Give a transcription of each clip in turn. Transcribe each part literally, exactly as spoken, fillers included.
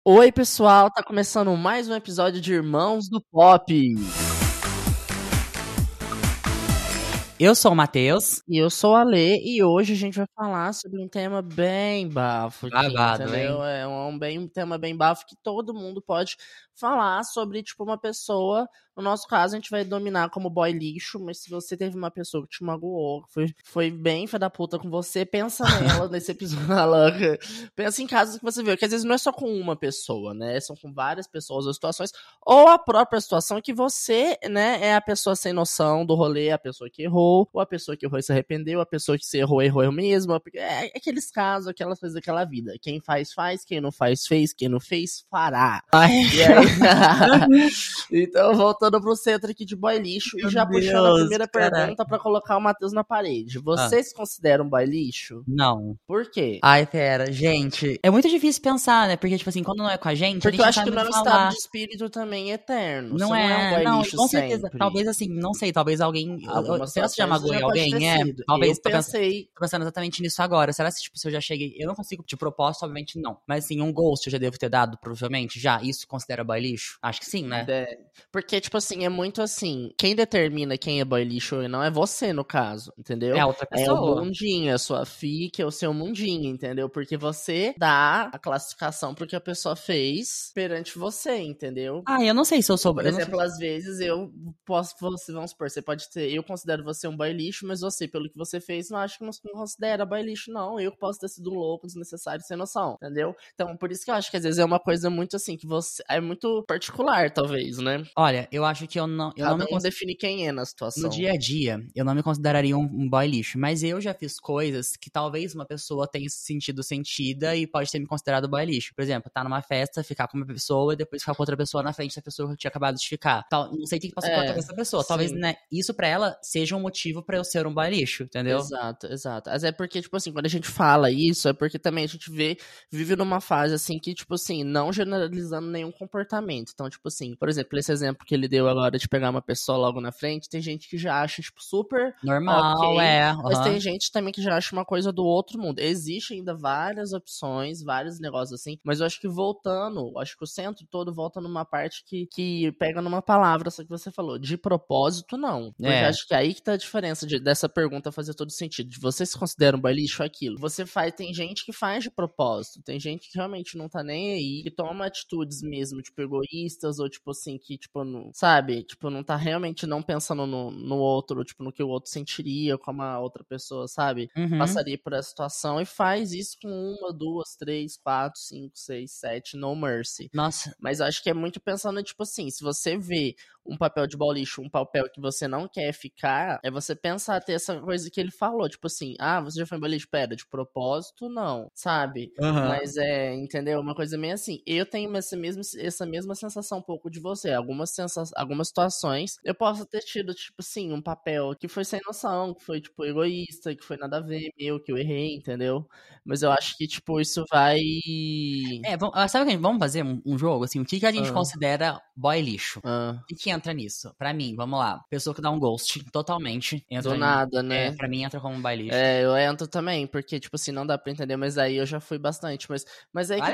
Oi, pessoal, tá começando mais um episódio de Irmãos do Pop. Eu sou o Matheus. E eu sou a Lê, e hoje a gente vai falar sobre um tema bem bafo aqui, Babado, entendeu? hein? É um, bem, um tema bem bafo que todo mundo pode falar sobre, tipo, uma pessoa. No nosso caso, a gente vai dominar como boy lixo, mas se você teve uma pessoa que te magoou, que foi, foi bem fé da puta com você, pensa nela nesse episódio. louca. Pensa em casos que você viu, que às vezes não é só com uma pessoa, né? São com várias pessoas ou situações, ou a própria situação que você, né, é a pessoa sem noção do rolê, a pessoa que errou, ou a pessoa que errou e se arrependeu, a pessoa que se errou, errou eu mesmo. É aqueles casos, aquelas coisas daquela vida. Quem faz, faz, quem não faz, fez, quem não fez, fará. Ai. E aí... Então, voltando pro centro aqui de boy lixo, Meu e já Deus, puxando a primeira caraca. pergunta pra colocar o Matheus na parede. Você Ah. se considera um boy lixo? Não. Por quê? Ai, pera, gente. É muito difícil pensar, né? Porque, tipo assim, quando não é com a gente, Porque a eu gente acho não que sabe não é um muito estado falar. de espírito também eterno. Não Você é, não é um boy não, lixo com certeza. sempre. Talvez assim, não sei, talvez alguém. Algumas Será que você já situações magoou já pode alguém? ter É, sido. talvez. Eu Tô pensando, pensei... tô pensando exatamente nisso agora. Será que, tipo, se eu já cheguei. Eu não consigo, de propósito, obviamente não. Mas assim, um ghost eu já devo ter dado, provavelmente. Já. Isso considera boy lixo? Acho que sim, né? É, porque, tipo assim, é muito assim, quem determina quem é boy lixo ou não é você, no caso, entendeu? É a outra É o pessoa. mundinho, é a sua fica, é o seu mundinho, entendeu? Porque você dá a classificação pro que a pessoa fez perante você, entendeu? Ah, eu não sei se eu sou. Por Eu não exemplo, sei. às vezes eu posso, você, vamos supor, você pode ter, eu considero você um boy lixo, mas você, pelo que você fez, não acho que não não considera boy lixo, não. Eu posso ter sido um louco, desnecessário, sem noção, entendeu? Então, por isso que eu acho que às vezes é uma coisa muito assim, que você, é muito particular, talvez, né? Olha, eu acho que eu não. Eu não Cada me um cons- define quem é na No situação. dia a dia, eu não me consideraria um, um boy lixo, mas eu já fiz coisas que talvez uma pessoa tenha se sentido sentida e pode ter me considerado boy lixo. Por exemplo, tá numa festa, ficar com uma pessoa e depois ficar com outra pessoa na frente da pessoa que eu tinha acabado de ficar. Tal, não sei o que que passou pela É, cabeça da pessoa. Talvez, sim. né, isso pra ela seja um motivo pra eu ser um boy lixo, entendeu? Exato, exato. Mas é porque, tipo assim, quando a gente fala isso, é porque também a gente vê, vive numa fase assim que, tipo assim, não generalizando nenhum comportamento. Então, tipo assim, por exemplo, esse exemplo que ele deu agora de pegar uma pessoa logo na frente, tem gente que já acha, tipo, super Normal, ok, é. mas aham. tem gente também que já acha uma coisa do outro mundo. Existem ainda várias opções, vários negócios assim, mas eu acho que voltando, acho que o centro todo volta numa parte que, que pega numa palavra, só que você falou, de propósito, não. Porque É. acho que aí que tá a diferença de, dessa pergunta fazer todo sentido. De você se considera um boy lixo ou aquilo? Você faz, tem gente que faz de propósito, tem gente que realmente não tá nem aí, que toma atitudes mesmo, tipo, egoístas, ou tipo assim, que, tipo, não, sabe? Tipo, não tá realmente não pensando no, no outro, tipo, no que o outro sentiria, como a outra pessoa, sabe? Uhum. Passaria por essa situação e faz isso com uma, duas, três, quatro, cinco, seis, sete, no mercy. Nossa, Mas eu acho que é muito pensando, tipo assim, se você vê um papel de boy lixo, um papel que você não quer ficar, é você pensar ter essa coisa que ele falou, tipo assim, ah, você já foi boy lixo? Pera, de propósito, não, sabe? aham. Mas é, entendeu? Uma coisa meio assim, eu tenho essa mesma, essa mesma sensação um pouco de você, algumas, sensa algumas situações, eu posso ter tido, tipo assim, um papel que foi sem noção, que foi, tipo, egoísta, que foi nada a ver, meu, que eu errei, entendeu? Mas eu acho que, tipo, isso vai... É, vamos, ah, sabe o que a gente- vamos fazer um, um jogo, assim, o que, que a gente Ah. considera boy lixo? Ah, O que, que entra nisso? Pra mim, vamos lá. Pessoa que dá um ghost totalmente entra do em- nada, É, né? pra mim entra como um boy lixo. É, eu entro também, porque, tipo assim, não dá pra entender, mas aí eu já fui bastante. Mas, mas aí que. Olha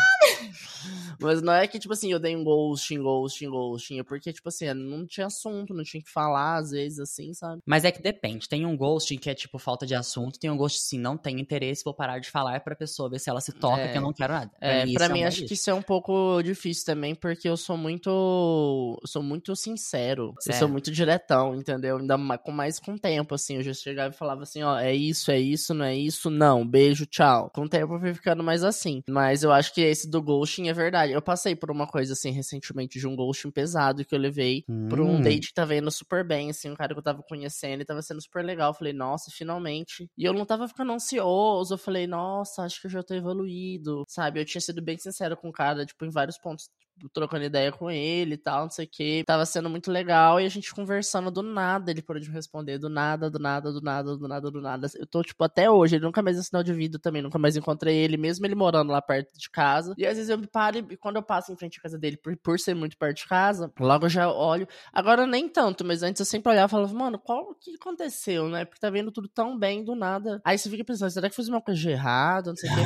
Mas não é que, tipo assim, eu dei um ghosting, ghosting, ghosting. É porque, tipo assim, não tinha assunto, não tinha que falar, às vezes, assim, sabe? Mas é que depende. Tem um ghosting que é tipo falta de assunto, tem um ghost sim, não tem interesse, vou parar de falar pra pessoa ver se ela se toca, É. que eu não quero nada. Pra É, mim, pra isso é um mim boy acho que lixo. isso é um pouco difícil também, porque eu sou muito. Eu sou muito sincero. Você Eu sou é. muito diretão, entendeu? Ainda mais com mais com o tempo, assim. Eu já chegava e falava assim, ó, é isso, é isso, não é isso, não. Beijo, tchau. Com o tempo eu fui ficando mais assim. Mas eu acho que esse do ghosting é verdade. Eu passei por uma coisa assim recentemente de um ghosting pesado que eu levei pra um Hum. date que tava indo super bem, assim, um cara que eu tava conhecendo e tava sendo super legal. Eu falei, nossa, finalmente. E eu não tava ficando ansioso. Eu falei, nossa, acho que eu já tô evoluído, sabe? Eu tinha sido bem sincero com o cara, tipo, em vários pontos, tipo, trocando ideia com ele e tal, não sei o que. Tava sendo muito legal e a gente conversando do nada. Ele parou de me responder do nada, do nada, do nada, do nada, do nada. Eu tô, tipo, até hoje. Ele nunca mais deu sinal de vida também, nunca mais encontrei ele, mesmo ele morando lá perto de casa. E às vezes eu me paro e quando eu passo em frente à casa dele, por, por ser muito perto de casa, logo eu já olho. Agora nem tanto, mas antes eu sempre olhava e falava, mano, qual o que aconteceu, né? Porque tá vendo tudo tão bem do nada. Aí você fica pensando, será que fiz uma coisa de errado? Não sei o que, mas.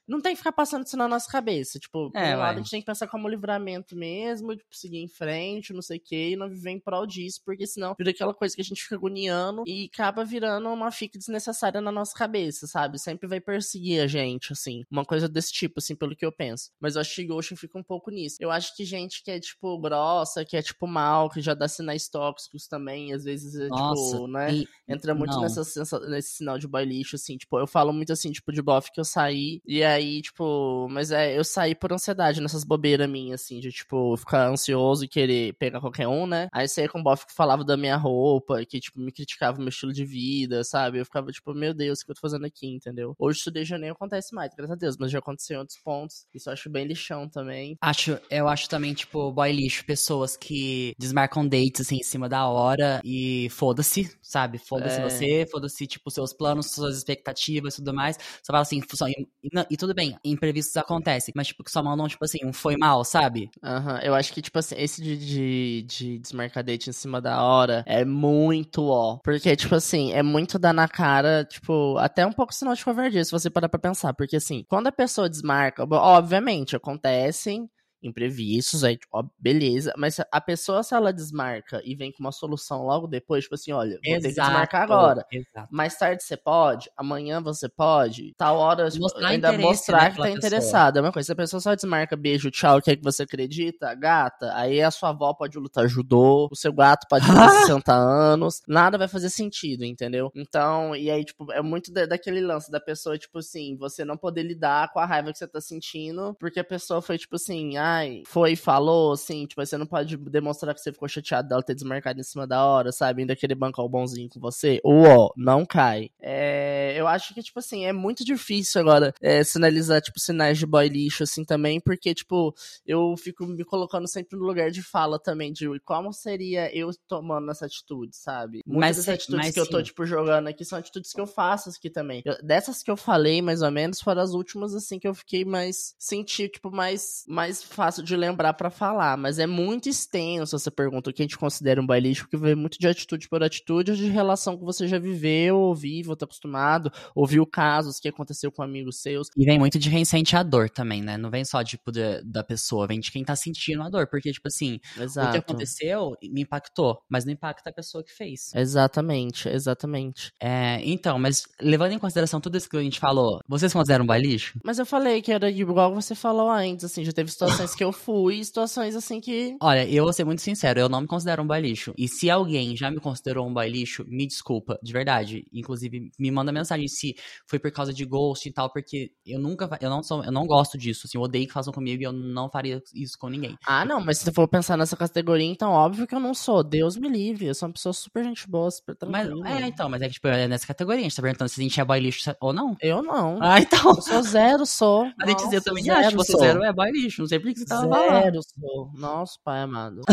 não tem que ficar passando isso na nossa cabeça. Tipo, por É, um lado ué. a gente tem que pensar como livramento mesmo, tipo, seguir em frente, não sei o quê, e não viver em prol disso, porque senão vira aquela coisa que a gente fica agoniando e acaba virando uma fica desnecessária na nossa cabeça, sabe? Sempre vai perseguir a gente, assim. Uma coisa desse tipo, assim, pelo que eu penso. Mas eu acho que Ghost fica um pouco nisso. Eu acho que gente que é, tipo, grossa, que é, tipo, mal, que já dá sinais tóxicos também, às vezes, é, Nossa, tipo, né? tem... Entra muito Não. nessa, sensa- nesse sinal de boy lixo, assim, tipo, eu falo muito assim, tipo, de bofe que eu saí, e aí, tipo, mas é, eu saí por ansiedade nessas bobeiras minhas, assim, de, tipo, ficar ansioso e querer pegar qualquer um, né? Aí saía com bofe que falava da minha roupa, que, tipo, me criticava o meu estilo de vida, sabe? Eu ficava, tipo, meu Deus, o que eu tô fazendo aqui, entendeu? Hoje isso daí já nem acontece mais, graças a Deus, mas já aconteceu em outros pontos, isso eu acho bem lixão também. Acho, eu acho também, tipo, boy lixo, pessoas que desmarcam dates, assim, em cima da hora e foda-se, sabe? Foda-se É, você, foda-se, tipo, seus planos, suas expectativas e tudo mais. Só fala assim, só, e, e não- e tudo bem, imprevistos acontecem, mas, tipo, que só mandam, tipo assim, um foi mal, sabe? aham, eu acho que, tipo assim, esse de, de, de desmarcar date em cima da hora é muito ó. Porque, tipo assim, é muito dar na cara, tipo, até um pouco sinal de covardia, se você parar pra pensar. Porque, assim, quando a pessoa desmarca, bo- obviamente, acontecem imprevistos, aí, ó, beleza. Mas a pessoa, se ela desmarca e vem com uma solução logo depois, tipo assim, olha, vou ter que desmarcar Exato, agora. exato. Mais tarde você pode, amanhã você pode, tal hora, tipo, Mostrar ainda interesse, né, mostrar que pela tá pessoa. interessado. É uma coisa, se a pessoa só desmarca beijo, tchau, que é que você acredita, gata, aí a sua avó pode lutar judô, o seu gato pode viver sessenta anos, nada vai fazer sentido, entendeu? Então, e aí, tipo, é muito da- daquele lance da pessoa, tipo assim, você não poder lidar com a raiva que você tá sentindo, porque a pessoa foi, tipo assim, ai, foi e falou, assim, tipo, você não pode demonstrar que você ficou chateado dela ter desmarcado em cima da hora, sabe? Ainda querer bancar o bonzinho com você. Ou, ó, não cai. É, eu acho que, tipo assim, é muito difícil agora é, sinalizar, tipo, sinais de boy lixo, assim, também, porque, tipo, eu fico me colocando sempre no lugar de fala também, de como seria eu tomando essa atitude, sabe? Muitas Mas, das sim- atitudes mas que eu tô, sim, tipo, jogando aqui são atitudes que eu faço aqui também. Eu- dessas que eu falei, mais ou menos, foram as últimas, assim, que eu fiquei mais, senti, tipo, mais, mais fácil de lembrar pra falar, mas é muito extenso essa pergunta, o que a gente considera um boy lixo, porque vem muito de atitude por atitude, ou de relação que você já viveu, ou vive, ou tá acostumado, ouviu casos que aconteceu com amigos seus. e vem muito de quem sente a dor também, né? Não vem só, tipo, de- da pessoa, vem de quem tá sentindo a dor. Porque, tipo assim, o que Exato. aconteceu me impactou, mas não impacta a pessoa que fez. Exatamente, exatamente. É, então, mas levando em consideração tudo isso que a gente falou, vocês consideram um boy lixo? Mas eu falei que era igual você falou antes, assim, já teve situações que eu fui, e situações assim que. Olha, eu vou ser muito sincero, eu não me considero um boy lixo. E se alguém já me considerou um boy lixo, me desculpa, de verdade. Inclusive, me manda mensagem se foi por causa de ghost e tal, porque eu nunca, fa- eu não sou, eu não gosto disso, assim, eu odeio que façam comigo e eu não faria isso com ninguém. Ah, não, mas se você for pensar nessa categoria, então óbvio que eu não sou. Deus me livre. Eu sou uma pessoa super gente boa, super Mas, é, tranquila. então, mas é que, tipo, é nessa categoria, a gente tá perguntando se a gente é boy lixo ou não. Eu não. Ah, então, Eu sou zero, sou. a gente eu Nossa, também acho que zero você zero sou. é boy lixo, não sei por que você tava lá. Zero sou. Nosso pai amado.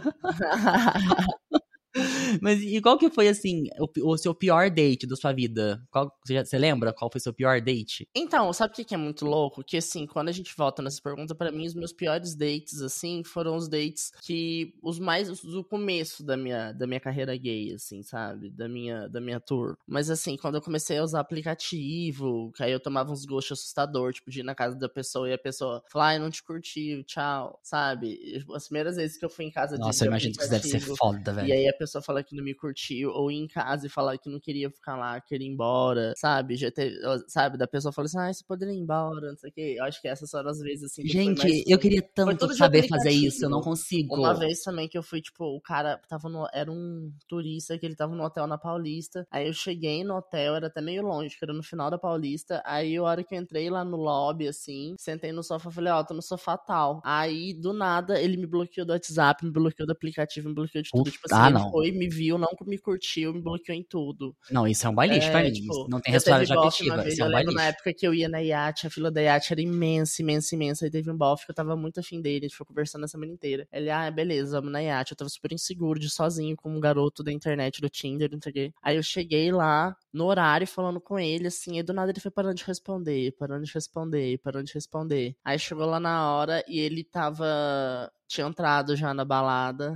Mas e qual que foi, assim, o, pi- o seu pior date da sua vida? Qual, você, já- você lembra qual foi o seu pior date? Então, sabe o que que é muito louco? Que assim, quando a gente volta nessa pergunta, pra mim, os meus piores dates, assim, foram os dates que. Os mais os do começo da minha, da minha carreira gay, assim, sabe? Da minha, da minha tour. Mas assim, quando eu comecei a usar aplicativo, que aí eu tomava uns gostos assustador, tipo, de ir na casa da pessoa e a pessoa falar, ai, não te curtiu, tchau, sabe? E, as primeiras vezes que eu fui em casa de, Nossa, eu de imagino que isso deve ser aplicativo. foda, E velho. aí a pessoa fala que não me curtiu, ou ir em casa e falar que não queria ficar lá, queria ir embora, sabe? Já teve, sabe? Da pessoa falou assim, ah, você poderia ir embora, não sei o quê. Eu acho que essas foram as vezes, assim, que foi mais Gente, eu assim. queria Foi tanto tudo de saber fazer isso, eu não aplicativo. Uma consigo. vez também que eu fui, tipo, o cara tava no. Era um turista que ele tava no hotel na Paulista. Aí eu cheguei no hotel, era até meio longe, que era no final da Paulista. Aí a hora que eu entrei lá no lobby, assim, sentei no sofá, falei, ó, tô no sofá tal. Aí, do nada, ele me bloqueou do WhatsApp, me bloqueou do aplicativo, me bloqueou de tudo. Puta, Tipo assim, ah, ele não. foi, me viu, não me curtiu, me bloqueou em tudo. Não, isso é um boy lixo pra É, mim. Isso tipo, não tem já teve responsabilidade bofe uma afetiva, vez, isso é eu um boy lembro na lixo. época que eu ia na iate, a fila da iate era imensa, imensa, imensa. Aí teve um bofe que eu tava muito afim dele, a gente ficou conversando a semana inteira. Ele, ah, beleza, vamos na iate. Eu tava super inseguro de ir sozinho com um garoto da internet, do Tinder, não sei o quê. Aí eu cheguei lá, no horário, falando com ele, assim, e do nada ele foi parando de responder, parando de responder, parando de responder. Aí chegou lá na hora e ele tava. Tinha entrado já na balada.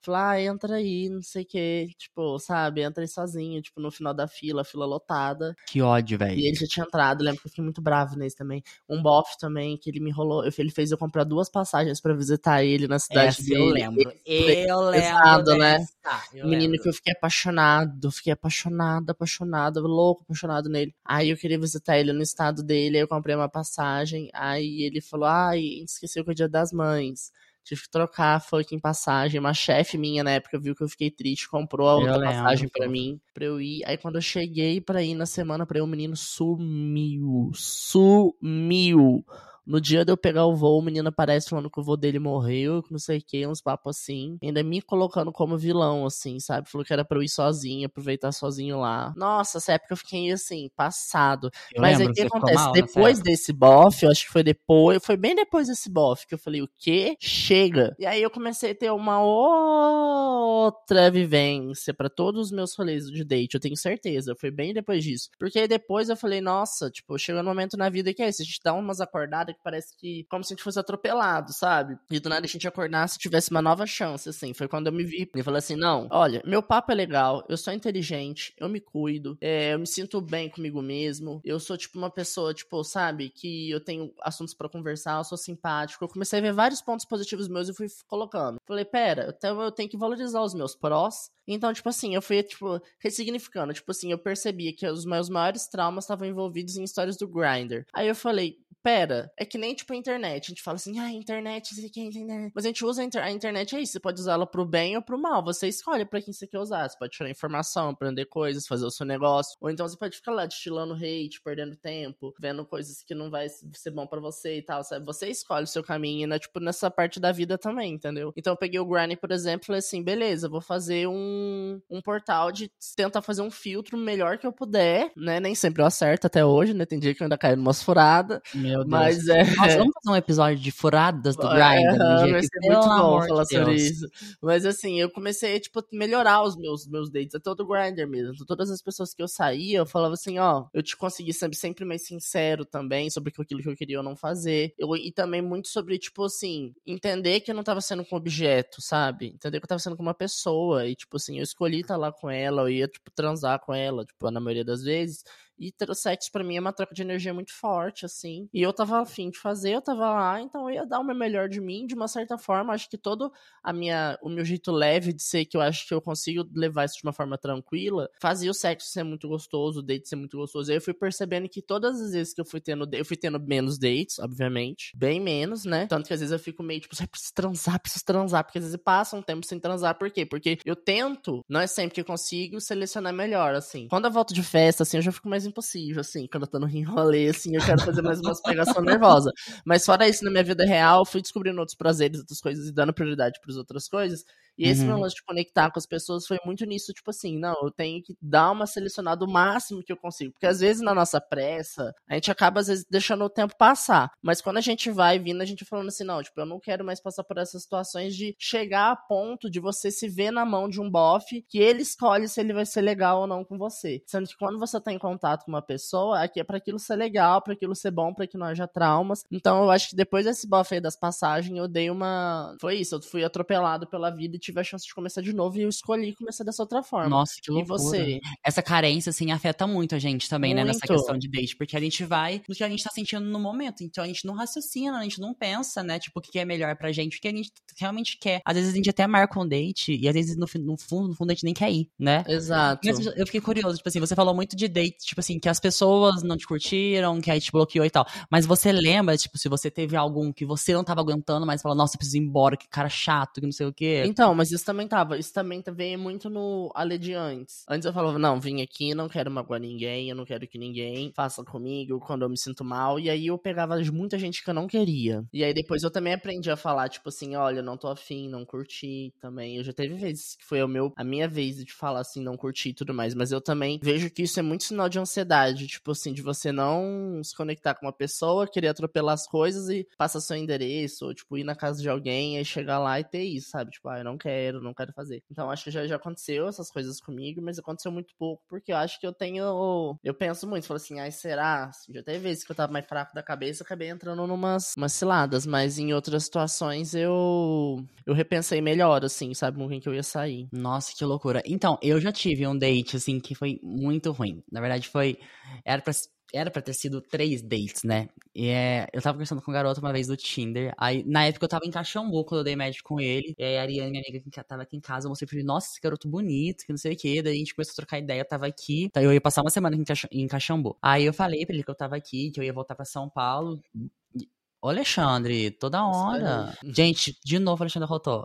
Falou, ah, entra aí, não sei o que, tipo, sabe, entra aí sozinho, tipo, no final da fila, fila lotada. Que ódio, velho. E ele já tinha entrado, lembro que eu fiquei muito bravo nesse também. Um bofe também, que ele me enrolou, ele fez eu comprar duas passagens pra visitar ele na cidade Essa dele. eu lembro. Ele Eu lembro pesado, né? dessa. Eu O menino lembro. que eu fiquei apaixonado, fiquei apaixonado, apaixonado, louco, apaixonado nele. Aí eu queria visitar ele no estado dele, aí eu comprei uma passagem, aí ele falou, ai, esqueceu que é o dia das mães. Tive que trocar a fucking passagem. Uma chefe minha na época viu que eu fiquei triste, comprou a Eu outra lembro, passagem pra pô. mim, pra eu ir. Aí quando eu cheguei pra ir na semana pra ir, o menino sumiu. Sumiu. No dia de eu pegar o voo, o menino aparece falando que o voo dele morreu, que não sei o que, uns papos assim. Ainda me colocando como vilão, assim, sabe? Falou que era pra eu ir sozinho, aproveitar sozinho lá. Nossa, essa época eu fiquei, assim, passado. Eu Mas aí lembro o que que você ficou acontece? mal nessa Depois época. desse bofe, eu acho que foi depois, foi bem depois desse bofe, que eu falei, o quê? Chega. E aí eu comecei a ter uma outra vivência pra todos os meus rolês de date, eu tenho certeza. Foi bem depois disso. Porque aí depois eu falei, nossa, tipo, chega um momento na vida que é isso, a gente dá umas acordadas que parece que, como se a gente fosse atropelado, sabe? E do nada a gente acordasse e tivesse uma nova chance, assim. Foi quando eu me vi e falei assim, não, olha, meu papo é legal, eu sou inteligente, eu me cuido, é, eu me sinto bem comigo mesmo, eu sou, tipo, uma pessoa, tipo, sabe, que eu tenho assuntos pra conversar, eu sou simpático. Eu comecei a ver vários pontos positivos meus e fui colocando. Falei, pera, então eu tenho que valorizar os meus prós. Então, tipo assim, eu fui, tipo, ressignificando. Tipo assim, eu percebi que os meus maiores traumas estavam envolvidos em histórias do Grindr. Aí eu falei, pera, é que nem, tipo, a internet. A gente fala assim, ah, internet, isso aqui é internet. Mas a gente usa a, inter- a internet, é isso. Você pode usá-la pro bem ou pro mal. Você escolhe pra quem você quer usar. Você pode tirar informação, aprender coisas, fazer o seu negócio. Ou então você pode ficar lá destilando hate, perdendo tempo, vendo coisas que não vai ser bom pra você e tal, sabe? Você escolhe o seu caminho, né? Tipo, nessa parte da vida também, entendeu? Então eu peguei o Grindr, por exemplo, e falei assim, beleza, vou fazer um, um portal de tentar fazer um filtro melhor que eu puder, né? Nem sempre eu acerto até hoje, né? Tem dia que eu ainda caio numas furadas. Meu Deus. Mas é. Nossa, vamos fazer um episódio de furadas do É, Grindr um dia vai aqui, ser pelo muito bom amor de falar sobre Deus. isso. Mas assim, eu comecei a, tipo, melhorar os meus, meus dates, até o do Grindr mesmo. Todas as pessoas que eu saía, eu falava assim, ó, eu te consegui sempre, sempre mais sincero também sobre aquilo que eu queria ou não fazer. Eu, e também muito sobre, tipo assim, entender que eu não tava sendo com objeto, sabe? Entender que eu tava sendo com uma pessoa. E, tipo assim, eu escolhi estar lá com ela, eu ia, tipo, transar com ela, tipo, na maioria das vezes. E ter o sexo pra mim é uma troca de energia muito forte, assim. E eu tava afim de fazer, eu tava lá, então eu ia dar o meu melhor de mim, de uma certa forma. Acho que todo a minha, o meu jeito leve de ser, que eu acho que eu consigo levar isso de uma forma tranquila, fazia o sexo ser muito gostoso, o date ser muito gostoso. E aí eu fui percebendo que todas as vezes que eu fui tendo, eu fui tendo menos dates, obviamente, bem menos, né? Tanto que às vezes eu fico meio tipo, preciso transar, preciso transar, porque às vezes passa um tempo sem transar. Por quê? Porque eu tento, não é sempre que eu consigo, selecionar melhor, assim. Quando eu volto de festa, assim, eu já fico mais impossível, assim, quando eu tô no enrolê, assim, eu quero fazer mais umas pegação nervosa. Mas fora isso, na minha vida real, eu fui descobrindo outros prazeres, outras coisas e dando prioridade pras outras coisas. E esse meu Uhum. lance de conectar com as pessoas foi muito nisso, tipo assim, não, eu tenho que dar uma selecionada o máximo que eu consigo. Porque às vezes na nossa pressa, a gente acaba às vezes deixando o tempo passar. Mas quando a gente vai vindo, a gente falando assim, não, tipo, eu não quero mais passar por essas situações de chegar a ponto de você se ver na mão de um bofe que ele escolhe se ele vai ser legal ou não com você. Sendo que quando você tá em contato com uma pessoa, aqui é pra aquilo ser legal, pra aquilo ser bom, pra que não haja traumas. Então eu acho que depois desse bofe aí das passagens, eu dei uma... Foi isso, eu fui atropelado pela vida e tive a chance de começar de novo e eu escolhi começar dessa outra forma. Nossa, que E loucura. você? Essa carência, assim, afeta muito a gente também, né, nessa Muito. questão de date, porque a gente vai no que a gente tá sentindo no momento, então a gente não raciocina, a gente não pensa, né, tipo, o que é melhor pra gente, o que a gente realmente quer. Às vezes a gente até marca um date e às vezes no, no fundo, no fundo a gente nem quer ir, né? Exato. Mas eu fiquei curioso, tipo assim, você falou muito de date, tipo assim, que as pessoas não te curtiram, que aí te bloqueou e tal, mas você lembra, tipo, se você teve algum que você não tava aguentando, mas falou, nossa, eu preciso ir embora, que cara chato, que não sei o quê. Então, mas isso também tava. Isso também veio muito no Ale de antes. Antes eu falava, não, vim aqui, não quero magoar ninguém, eu não quero que ninguém faça comigo quando eu me sinto mal. E aí eu pegava muita gente que eu não queria. E aí depois eu também aprendi a falar, tipo assim, olha, não tô afim, não curti também. Eu já teve vezes que foi o meu, a minha vez de falar assim, não curti e tudo mais. Mas eu também vejo que isso é muito sinal de ansiedade. Tipo assim, de você não se conectar com uma pessoa, querer atropelar as coisas e passar seu endereço, ou tipo, ir na casa de alguém e chegar lá e ter isso, sabe? Tipo, ah, eu não quero, não quero fazer. Então, acho que já, já aconteceu essas coisas comigo, mas aconteceu muito pouco, porque eu acho que eu tenho... Eu penso muito, falo assim, ai, será? Já teve vezes que eu tava mais fraco da cabeça, eu acabei entrando numas umas ciladas, mas em outras situações eu... Eu repensei melhor, assim, sabe, com quem que eu ia sair. Nossa, que loucura. Então, eu já tive um date, assim, que foi muito ruim. Na verdade, foi... Era pra, era pra ter sido três dates, né? E é, eu tava conversando com um garoto uma vez do Tinder. Aí, na época, eu tava em Caxambu, quando eu dei match com ele. E aí, a Ariane, minha amiga, que tava aqui em casa, eu mostrei pra ele, nossa, esse garoto bonito, que não sei o quê. Daí, a gente começou a trocar ideia, eu tava aqui. Daí, eu ia passar uma semana em, Caxa, em Caxambu. Aí, eu falei pra ele que eu tava aqui, que eu ia voltar pra São Paulo. Ô, Alexandre, toda hora. Gente, de novo, Alexandre Rotó.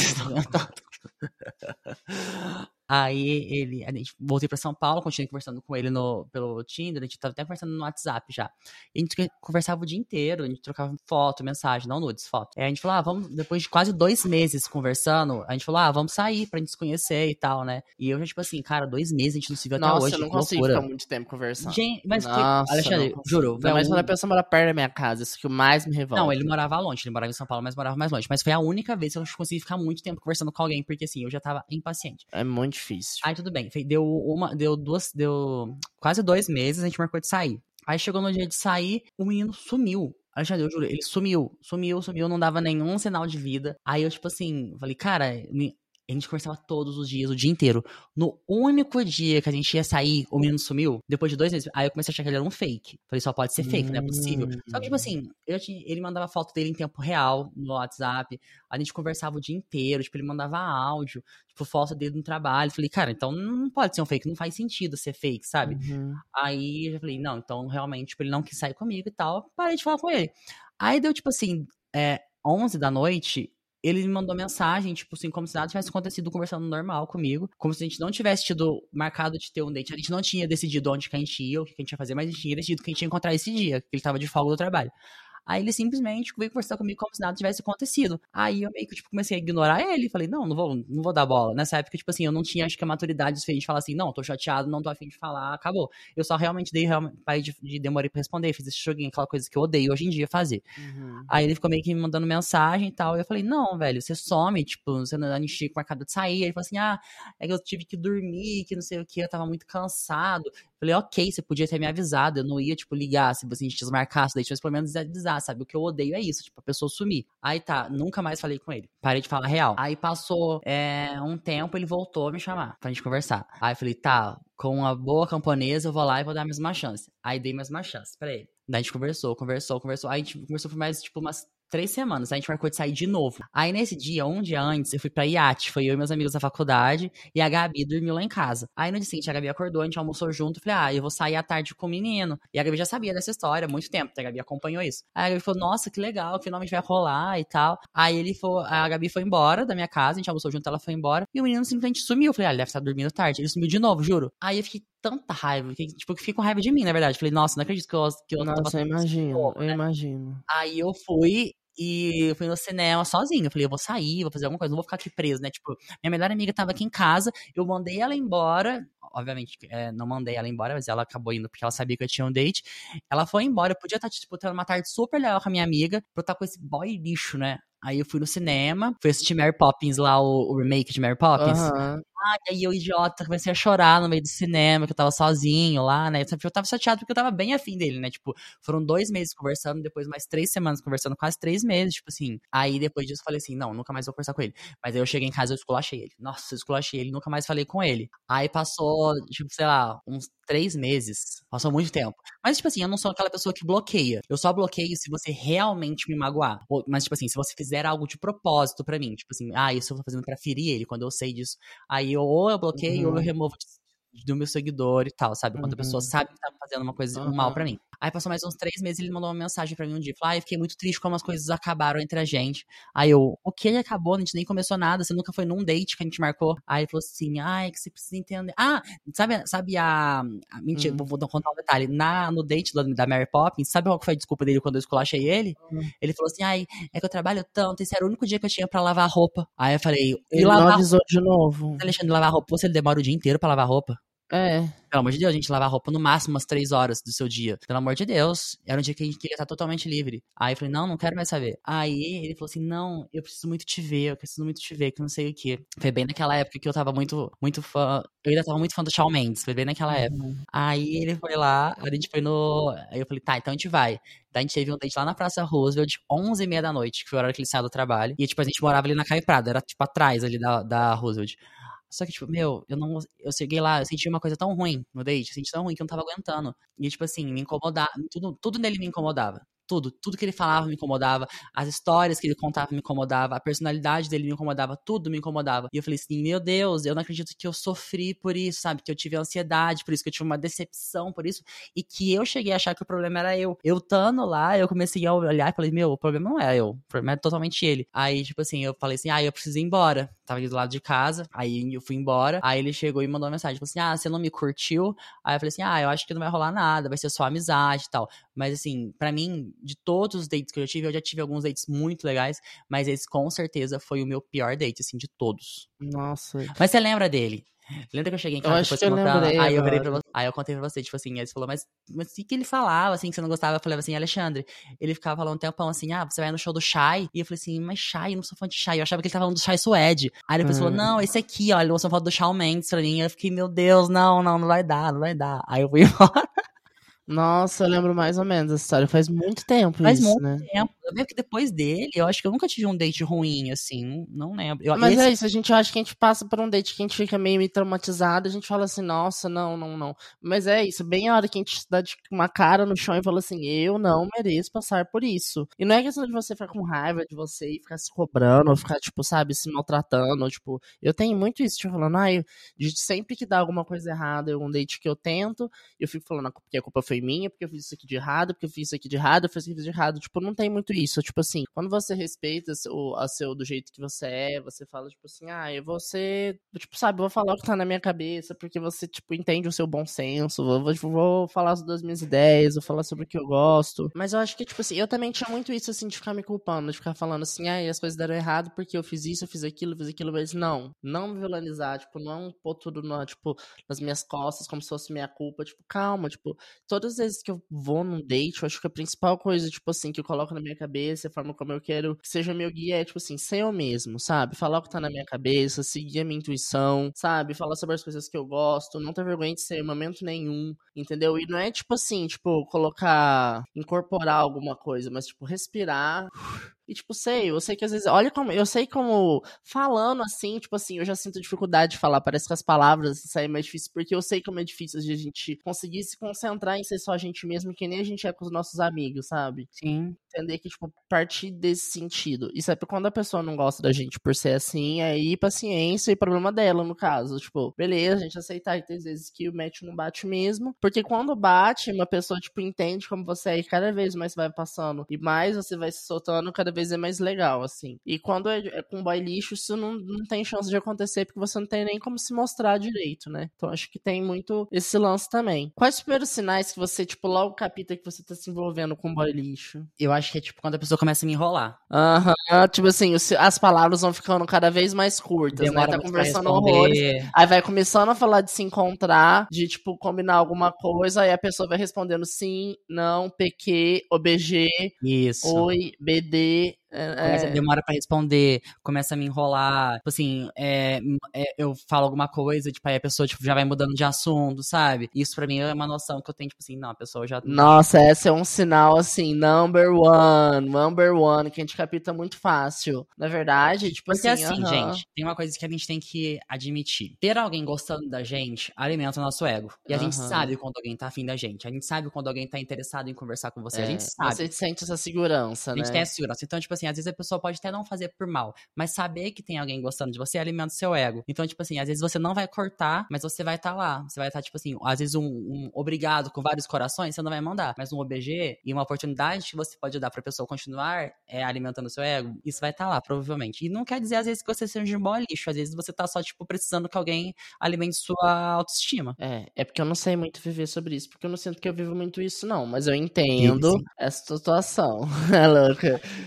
Aí ele, a gente voltei pra São Paulo, continuei conversando com ele no, pelo Tinder, a gente tava até conversando no WhatsApp já. E a gente conversava o dia inteiro, a gente trocava foto, mensagem, não nudes, foto. Aí a gente falou, ah, vamos, depois de quase dois meses conversando, a gente falou, ah, vamos sair pra gente se conhecer e tal, né? E eu já, tipo assim, cara, dois meses a gente não se viu até Nossa, hoje, eu não que consigo loucura. ficar muito tempo conversando. Gente, mas Nossa, foi, Alexandre, juro. Ainda mais quando a pessoa mora perto da minha casa, isso que o mais me revolta. Não, ele morava longe, ele morava em São Paulo, mas morava mais longe. Mas foi a única vez que eu consegui ficar muito tempo conversando com alguém, porque assim, eu já tava impaciente. É muito difícil. Aí tudo bem, deu uma, deu duas, deu quase dois meses, a gente marcou de sair. Aí chegou no dia de sair, o menino sumiu. Alexandre, eu juro, ele sumiu, sumiu, sumiu, não dava nenhum sinal de vida. Aí eu, tipo assim, falei, cara, a gente conversava todos os dias, o dia inteiro. No único dia que a gente ia sair, o menino sumiu, depois de dois meses, aí eu comecei a achar que ele era um fake. Falei, só pode ser fake, hum. não é possível. Só que, tipo assim, eu tinha, ele mandava foto dele em tempo real no WhatsApp, a gente conversava o dia inteiro, tipo, ele mandava áudio, tipo, foto dele no trabalho. Falei, cara, então não pode ser um fake, não faz sentido ser fake, sabe? Uhum. Aí eu já falei, não, então realmente, tipo, ele não quis sair comigo e tal, parei de falar com ele. Aí deu, tipo assim, é, onze da noite, ele me mandou mensagem, tipo assim, como se nada tivesse acontecido, conversando normal comigo. Como se a gente não tivesse tido marcado de ter um date. A gente não tinha decidido onde que a gente ia, o que a gente ia fazer, mas a gente tinha decidido que a gente ia encontrar esse dia, que ele tava de folga do trabalho. Aí ele simplesmente veio conversar comigo como se nada tivesse acontecido. Aí eu meio que, tipo, comecei a ignorar ele. Falei, não, não vou, não vou dar bola. Nessa época, tipo assim, eu não tinha, acho que a maturidade suficiente de falar assim, não, tô chateado, não tô afim de falar, acabou. Eu só realmente dei, realmente, parei de, de demorei pra responder, fiz esse joguinho, aquela coisa que eu odeio hoje em dia fazer. Uhum. Aí ele ficou meio que me mandando mensagem e tal. E eu falei, não, velho, você some, tipo, você não tinha marcado de sair. Ele falou assim, ah, é que eu tive que dormir, que não sei o que, eu tava muito cansado. Falei, ok, você podia ter me avisado, eu não ia, tipo, ligar se você desmarcasse, daí mas pelo menos avisar, sabe? O que eu odeio é isso, tipo, a pessoa sumir. Aí tá, nunca mais falei com ele. Parei de falar real. Aí passou é, um tempo, ele voltou a me chamar pra gente conversar. Aí eu falei, tá, com uma boa camponesa eu vou lá e vou dar mais uma chance. Aí dei mais uma chance pra ele. Daí a gente conversou, conversou, conversou. Aí a gente conversou por mais, tipo, umas três semanas, aí a gente marcou de sair de novo. Aí nesse dia, um dia antes, eu fui pra iate, foi eu e meus amigos da faculdade, e a Gabi dormiu lá em casa. Aí no dia seguinte, a Gabi acordou, a gente almoçou junto, eu falei, ah, eu vou sair à tarde com o menino. E a Gabi já sabia dessa história há muito tempo, a Gabi acompanhou isso. Aí a Gabi falou, nossa, que legal, finalmente vai rolar e tal. Aí ele foi, a Gabi foi embora da minha casa, a gente almoçou junto, ela foi embora, e o menino simplesmente sumiu. Eu falei, ah, ele deve estar dormindo tarde. Ele sumiu de novo, juro. Aí eu fiquei tanta raiva, que, tipo, eu fiquei com raiva de mim, na verdade. Falei, nossa, não acredito que eu, que eu Nossa, tô passando eu imagino, novo, eu né? imagino. Aí eu fui e eu fui no cinema sozinho. Eu falei, eu vou sair, vou fazer alguma coisa, não vou ficar aqui preso, né? Tipo, minha melhor amiga tava aqui em casa, eu mandei ela embora. Obviamente, é, não mandei ela embora, mas ela acabou indo porque ela sabia que eu tinha um date. Ela foi embora, eu podia estar, tipo, tendo uma tarde super legal com a minha amiga, pra eu estar com esse boy lixo, né? Aí eu fui no cinema, fui assistir Mary Poppins lá, o, o remake de Mary Poppins. Aham. Ah, e aí eu, idiota, comecei a chorar no meio do cinema, que eu tava sozinho lá, né? Eu tava chateado porque eu tava bem afim dele, né? Tipo, foram dois meses conversando, depois mais três semanas conversando, quase três meses, tipo assim. Aí depois disso eu falei assim, não, nunca mais vou conversar com ele. Mas aí eu cheguei em casa e eu esculachei ele. Nossa, eu esculachei ele, nunca mais falei com ele. Aí passou, tipo, sei lá, uns três meses. Passou muito tempo. Mas, tipo assim, eu não sou aquela pessoa que bloqueia. Eu só bloqueio se você realmente me magoar. Ou, mas, tipo assim, se você fizer algo de propósito pra mim. Tipo assim, ah, isso eu tô fazendo pra ferir ele, quando eu sei disso. Aí eu, ou eu bloqueio Uhum. ou eu removo do meu seguidor e tal, sabe? Quando a pessoa Uhum. sabe que tá fazendo uma coisa, um mal pra mim. Aí passou mais uns três meses, ele mandou uma mensagem pra mim um dia. Falou, ah, eu fiquei muito triste como as coisas acabaram entre a gente. Aí eu, o que acabou? A gente nem começou nada, você nunca foi num date que a gente marcou. Aí ele falou assim, ah, é que você precisa entender. Ah, sabe, sabe a... a mentira, Hum. vou, vou contar um detalhe. Na, no date da, da Mary Poppins, sabe qual que foi a desculpa dele quando eu esculachei ele? Hum. Ele falou assim, ai, é que eu trabalho tanto, esse era o único dia que eu tinha pra lavar roupa. Aí eu falei, e Ele lavar não roupa? avisou de novo. Alexandre, lavar roupa, você demora o dia inteiro pra lavar roupa? É. Pelo amor de Deus, a gente lavar roupa no máximo umas três horas do seu dia. Pelo amor de Deus. Era um dia que a gente queria estar totalmente livre. Aí eu falei, não, não quero mais saber. Aí ele falou assim, não, eu preciso muito te ver, eu preciso muito te ver, que não sei o quê. Foi bem naquela época que eu tava muito, muito fã. Eu ainda tava muito fã do Shawn Mendes, foi bem naquela época. Uhum. Aí ele foi lá, a gente foi no. Aí eu falei, tá, então a gente vai. Daí a gente teve um date lá na Praça Roosevelt, onze e meia da noite, que foi a hora que ele saiu do trabalho. E, tipo, a gente morava ali na Caio Prado, era, tipo, atrás ali da, da Roosevelt. Só que, tipo, meu, eu não. Eu cheguei lá, eu senti uma coisa tão ruim no date, eu senti tão ruim que eu não tava aguentando. E, tipo assim, me incomodava. Tudo, tudo nele me incomodava. Tudo, tudo que ele falava me incomodava, as histórias que ele contava me incomodava, a personalidade dele me incomodava, tudo me incomodava. E eu falei assim, meu Deus, eu não acredito que eu sofri por isso, sabe? Que eu tive ansiedade por isso, que eu tive uma decepção por isso, e que eu cheguei a achar que o problema era eu. Eu estando lá, eu comecei a olhar e falei, meu, o problema não é eu, o problema é totalmente ele. Aí, tipo assim, eu falei assim, ah, eu preciso ir embora. Tava ali do lado de casa, aí eu fui embora, aí ele chegou e mandou uma mensagem, falou assim, ah, você não me curtiu? Aí eu falei assim, ah, eu acho que não vai rolar nada, vai ser só amizade e tal. Mas assim, pra mim, de todos os dates que eu já tive, eu já tive alguns dates muito legais, mas esse com certeza foi o meu pior date, assim, de todos. Nossa. Mas você lembra dele? Lembra que eu cheguei em Eu casa acho depois que eu contando? lembrei Aí eu virei agora. pra você, aí eu contei pra você, tipo assim, aí você falou, mas, mas o que que ele falava, assim, que você não gostava? Eu falei assim, Alexandre, ele ficava falando um tempão assim, ah, você vai no show do Shai? E eu falei assim, mas Shai, eu não sou fã de Shai, eu achava que ele tava falando do Shai Suede. Aí depois falou, Hum. não, esse aqui, ó, ele mostrou foto do Shawn Mendes pra mim, eu fiquei, meu Deus, não, não, não vai dar, não vai dar. Aí eu fui embora. Nossa, eu lembro mais ou menos essa história. Faz muito tempo Faz isso, muito né? tempo. Eu lembro que depois dele, eu acho que eu nunca tive um date ruim, assim, não, não lembro. Eu, Mas esse, é isso, a gente acha que a gente passa por um date que a gente fica meio, meio traumatizado, a gente fala assim, nossa, não, não, não. Mas é isso, bem a hora que a gente dá de uma cara no chão e fala assim, eu não mereço passar por isso. E não é questão de você ficar com raiva de você e ficar se cobrando, ou ficar, tipo, sabe, se maltratando, ou, tipo, eu tenho muito isso, tipo, falando, ai, de sempre que dá alguma coisa errada, um date que eu tento, eu fico falando, porque a culpa foi minha, porque eu fiz isso aqui de errado, porque eu fiz isso aqui de errado, eu fiz isso aqui de errado, tipo, não tem muito isso, tipo assim, quando você respeita o, a seu, do jeito que você é, você fala, tipo assim, ah, eu vou ser, tipo, sabe, eu vou falar o que tá na minha cabeça, porque você, tipo, entende o seu bom senso, vou, vou, tipo, vou falar das minhas ideias, vou falar sobre o que eu gosto, mas eu acho que, tipo assim, eu também tinha muito isso, assim, de ficar me culpando, de ficar falando assim, ah, as coisas deram errado porque eu fiz isso, eu fiz aquilo, eu fiz aquilo, mas não, não me vilanizar, tipo, não pôr tudo, no, tipo, nas minhas costas, como se fosse minha culpa, tipo, calma, tipo, todas as vezes que eu vou num date, eu acho que a principal coisa, tipo assim, que eu coloco na minha cabeça, a forma como eu quero que seja meu guia é, tipo assim, ser eu mesmo, sabe? Falar o que tá na minha cabeça, seguir a minha intuição, sabe? Falar sobre as coisas que eu gosto, não ter vergonha de ser em momento nenhum, entendeu? E não é, tipo assim, tipo, colocar, incorporar alguma coisa, mas, tipo, respirar. E, tipo, sei, eu sei que às vezes, olha como, eu sei como, falando assim, tipo assim, eu já sinto dificuldade de falar, parece que as palavras saem mais difíceis, porque eu sei como é difícil de a gente conseguir se concentrar em ser só a gente mesmo, que nem a gente é com os nossos amigos, sabe? sim. Entender que, tipo, partir desse sentido. E sabe, quando a pessoa não gosta da gente por ser assim, aí paciência e problema dela, no caso. Tipo, beleza, a gente aceitar e tem vezes que o match não bate mesmo. Porque quando bate, uma pessoa, tipo, entende como você é e cada vez mais vai passando. E mais você vai se soltando, cada vez é mais legal, assim. E quando é, é com boy lixo, isso não, não tem chance de acontecer, porque você não tem nem como se mostrar direito, né? Então acho que tem muito esse lance também. Quais os primeiros sinais que você, tipo, logo capita que você tá se envolvendo com boy lixo? Eu acho que é tipo quando a pessoa começa a me enrolar. Aham, tipo assim, os- as palavras vão ficando cada vez mais curtas, né? Demora Tá muito pra conversando horrores, responder. aí vai começando a falar de se encontrar, de, tipo, combinar alguma coisa, aí a pessoa vai respondendo sim, não, P Q, O B G, Isso. oi, B D, Começa, é, é, demora pra responder, começa a me enrolar. Tipo assim, é, é, eu falo alguma coisa, tipo, aí a pessoa tipo, já vai mudando de assunto, sabe? Isso pra mim é uma noção que eu tenho, tipo assim, não, a pessoa já não tá. Nossa, esse é um sinal, assim, number one, number one, que a gente capta muito fácil. Na verdade, tipo Porque assim, assim, aham, gente, tem uma coisa que a gente tem que admitir. Ter alguém gostando da gente alimenta o nosso ego. E a gente aham. sabe quando alguém tá afim da gente. A gente sabe quando alguém tá interessado em conversar com você. A gente É, sabe. você sente essa segurança, A gente tem né? essa segurança. Então, tipo assim, às vezes a pessoa pode até não fazer por mal, mas saber que tem alguém gostando de você alimenta o seu ego. Então, tipo assim, às vezes você não vai cortar, mas você vai estar lá. Você vai estar, tipo assim, às vezes um, um obrigado com vários corações, você não vai mandar. Mas um O B G e uma oportunidade que você pode dar pra pessoa continuar é, alimentando o seu ego, isso vai estar lá, provavelmente. E não quer dizer, às vezes, que você seja um bom lixo. Às vezes você tá só, tipo, precisando que alguém alimente sua autoestima. É, é porque eu não sei muito viver sobre isso, porque eu não sinto que eu vivo muito isso, não. Mas eu Vive, entendo sim. essa situação. É louca. Diminui.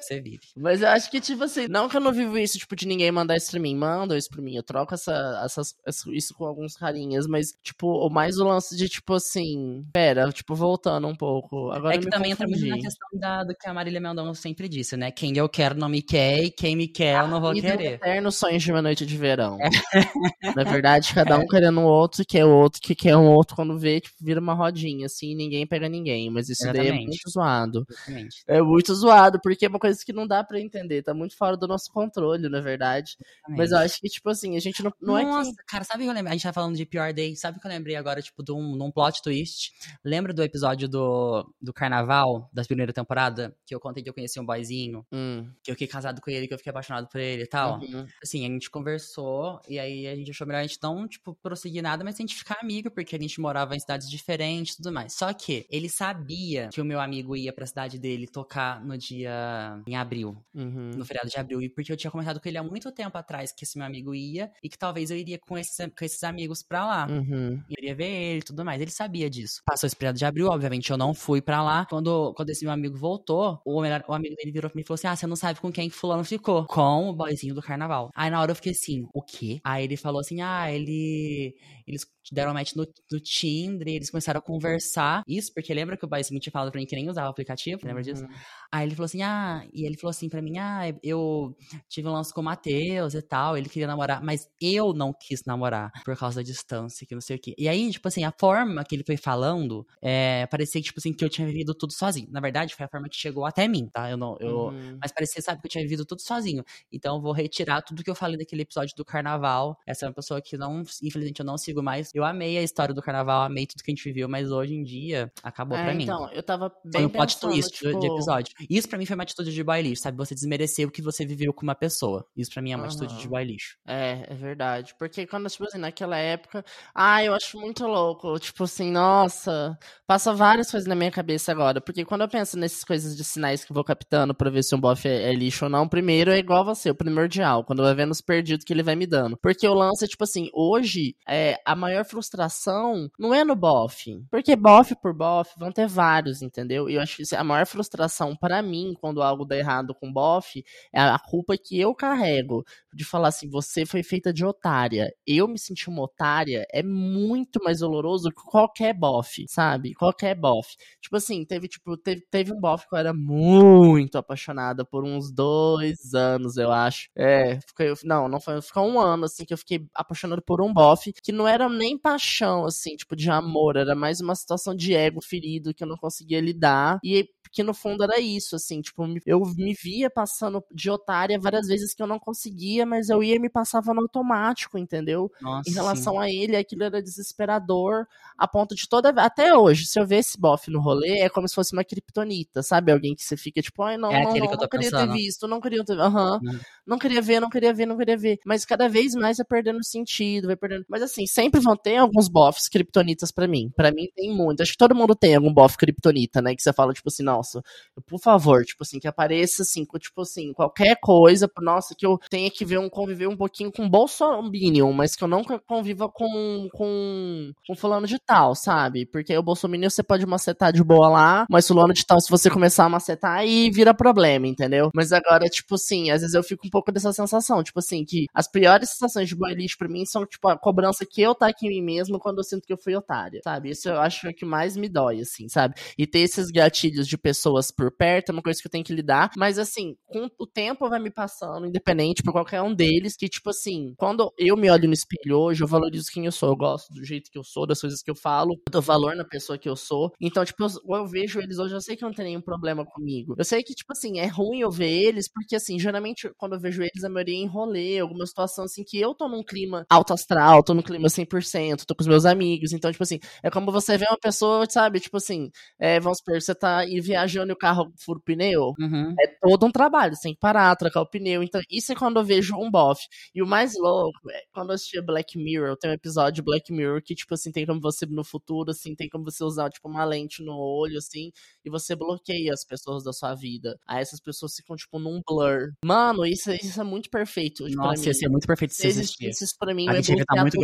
você vive. Mas eu acho que, tipo assim, não que eu não vivo isso, tipo, de ninguém mandar isso pra mim. Manda isso pra mim, eu troco essa, essas, isso com alguns carinhas, mas, tipo, o mais o lance de, tipo assim, pera, tipo, voltando um pouco, agora É eu que me também entra muito na confundi. questão da, do que a Marília Mendonça sempre disse, né? Quem eu quero não me quer e quem me quer eu não vou E do querer. eterno sonho de uma noite de verão. É. Na verdade, cada um querendo um outro, que é o outro, que quer um outro, quando vê, tipo, vira uma rodinha, assim, ninguém pega ninguém. Mas isso daí é Exatamente. muito zoado. Exatamente. É muito zoado, porque é uma coisa que não dá pra entender, tá muito fora do nosso controle, na verdade. Mas eu Exatamente. acho que, tipo assim, a gente não, não é Nossa, que... cara, sabe o que eu lembrei? A gente tá falando de P R Day. Sabe o que eu lembrei agora, tipo, de um, de um plot twist? Lembra do episódio do, do Carnaval, da primeira temporada? Que eu contei que eu conheci um boyzinho, Hum, que eu fiquei casado com ele, que eu fiquei apaixonado por ele e tal? uhum, Assim, a gente conversou, e aí a gente achou melhor a gente não, tipo, prosseguir nada, mas a gente ficar amigo, porque a gente morava em cidades diferentes e tudo mais. Só que ele sabia que o meu amigo ia pra cidade dele tocar no dia... em abril. uhum. No feriado de abril, e porque eu tinha comentado com ele há muito tempo atrás que esse meu amigo ia, e que talvez eu iria com esses, com esses amigos pra lá. Uhum. Eu iria ver ele e tudo mais. Ele sabia disso. Passou esse feriado de abril, obviamente eu não fui pra lá. Quando, quando esse meu amigo voltou, o, melhor, o amigo dele virou pra mim e falou assim: ah, você não sabe com quem que fulano ficou? Com o boyzinho do carnaval. Aí na hora eu fiquei assim, o quê? Aí ele falou assim: ah, ele... eles deram match no, no Tinder, e eles começaram a conversar. Isso porque lembra que o boyzinho tinha falado pra mim que nem usava o aplicativo? Lembra disso? Uhum. Aí ele falou assim, ah, e ele falou assim pra mim, ah, eu tive um lance com o Matheus e tal, ele queria namorar, mas eu não quis namorar por causa da distância, que não sei o quê. E aí, tipo assim, a forma que ele foi falando, é, parecia que, tipo assim, que eu tinha vivido tudo sozinho. Na verdade, foi a forma que chegou até mim, tá? Eu não, eu, Uhum. mas parecia, sabe, que eu tinha vivido tudo sozinho. Então eu vou retirar tudo que eu falei daquele episódio do carnaval. Essa é uma pessoa que não, infelizmente, eu não sigo mais. Eu amei a história do carnaval, amei tudo que a gente viveu, mas hoje em dia, acabou É, pra mim. então, eu tava Foi bem um plot pensando, twist do- de tipo... episódio. Isso pra mim foi uma atitude de boy lixo, sabe? Você desmerecer o que você viveu com uma pessoa. Isso pra mim é uma atitude de Aham. boy lixo. É, é verdade. Porque quando, tipo assim, naquela época. Ah, eu acho muito louco. Tipo assim, nossa. Passa várias coisas na minha cabeça agora. Porque quando eu penso nessas coisas de sinais que eu vou captando pra ver se um bofe é, é lixo ou não, primeiro é igual você, o primordial. Quando vai vendo os perdidos que ele vai me dando. Porque o lance é, tipo assim, hoje, é, a maior frustração não é no bofe. Porque bofe por bofe vão ter vários, entendeu? E eu acho que a maior frustração pra mim, quando algo dá errado com bofe, é a culpa que eu carrego de falar assim, você foi feita de otária. Eu me senti uma otária é muito mais doloroso que qualquer bofe, sabe? Qualquer bofe. Tipo assim, teve tipo, teve, teve um bofe que eu era muito apaixonada por uns dois anos, eu acho. É, fiquei, não, não foi, ficou um ano assim que eu fiquei apaixonado por um bofe que não era nem paixão assim, tipo de amor, era mais uma situação de ego ferido que eu não conseguia lidar. E que no fundo era isso, assim, tipo, eu me via passando de otária várias vezes que eu não conseguia, mas eu ia e me passava no automático, entendeu? Em Nossa, sim. relação a ele, aquilo era desesperador, a ponto de toda até hoje, se eu ver esse bofe no rolê, é como se fosse uma kriptonita, sabe? Alguém que você fica tipo, ai, não, É não, aquele que não, eu não tô queria ter pensando. visto, não queria ter, aham, Uhum. não queria ver, não queria ver, não queria ver, mas cada vez mais vai perdendo sentido, vai perdendo, mas assim, sempre vão ter alguns bofs kriptonitas pra mim, pra mim tem muito, acho que todo mundo tem algum bofe kriptonita, né, que você fala, tipo assim, nossa, por favor, tipo assim, que apareça assim, com, tipo assim, qualquer coisa, nossa, que eu tenha que ver um, conviver um pouquinho com Bolsominion, mas que eu não conviva com, com, com fulano de tal, sabe? Porque o Bolsominion você pode macetar de boa lá, mas fulano de tal, se você começar a macetar, aí vira problema, entendeu? Mas agora, tipo assim, às vezes eu fico um pouco dessa sensação, tipo assim, que as piores sensações de boy lixo pra mim são, tipo, a cobrança que eu taco em mim mesmo quando eu sinto que eu fui otária, sabe? Isso eu acho que mais me dói, assim, sabe? E ter esses gatilhos de pessoas por perto é uma coisa que eu tenho que lidar, mas assim, com o tempo vai me passando, independente por qualquer um deles, que tipo assim, quando eu me olho no espelho hoje, eu valorizo quem eu sou, eu gosto do jeito que eu sou, das coisas que eu falo, eu dou valor na pessoa que eu sou, então tipo, eu, eu vejo eles hoje, eu sei que não tem nenhum problema comigo, eu sei que tipo assim, é ruim eu ver eles, porque assim, geralmente quando eu vejo eles, a maioria é em rolê, alguma situação assim, que eu tô num clima alto astral, tô num clima cem por cento, tô com os meus amigos, então tipo assim, é como você vê uma pessoa, sabe, tipo assim, é, vamos supor, você tá aí viajando e o carro fura o pneu, Uhum. é todo um trabalho, você tem que parar, trocar o pneu. Então, isso é quando eu vejo um bofe. E o mais louco é quando eu assistia Black Mirror, tem um episódio de Black Mirror que, tipo assim, tem como você, no futuro, assim, tem como você usar, tipo, uma lente no olho, assim, e você bloqueia as pessoas da sua vida. Aí essas pessoas ficam, tipo, num blur. Mano, isso, isso é muito perfeito, tipo, pra Nossa, ia mim. ser muito perfeito se Se você assistir. existisse isso pra mim, A eu ia gente ia evitar bloquear muito todo gatilho.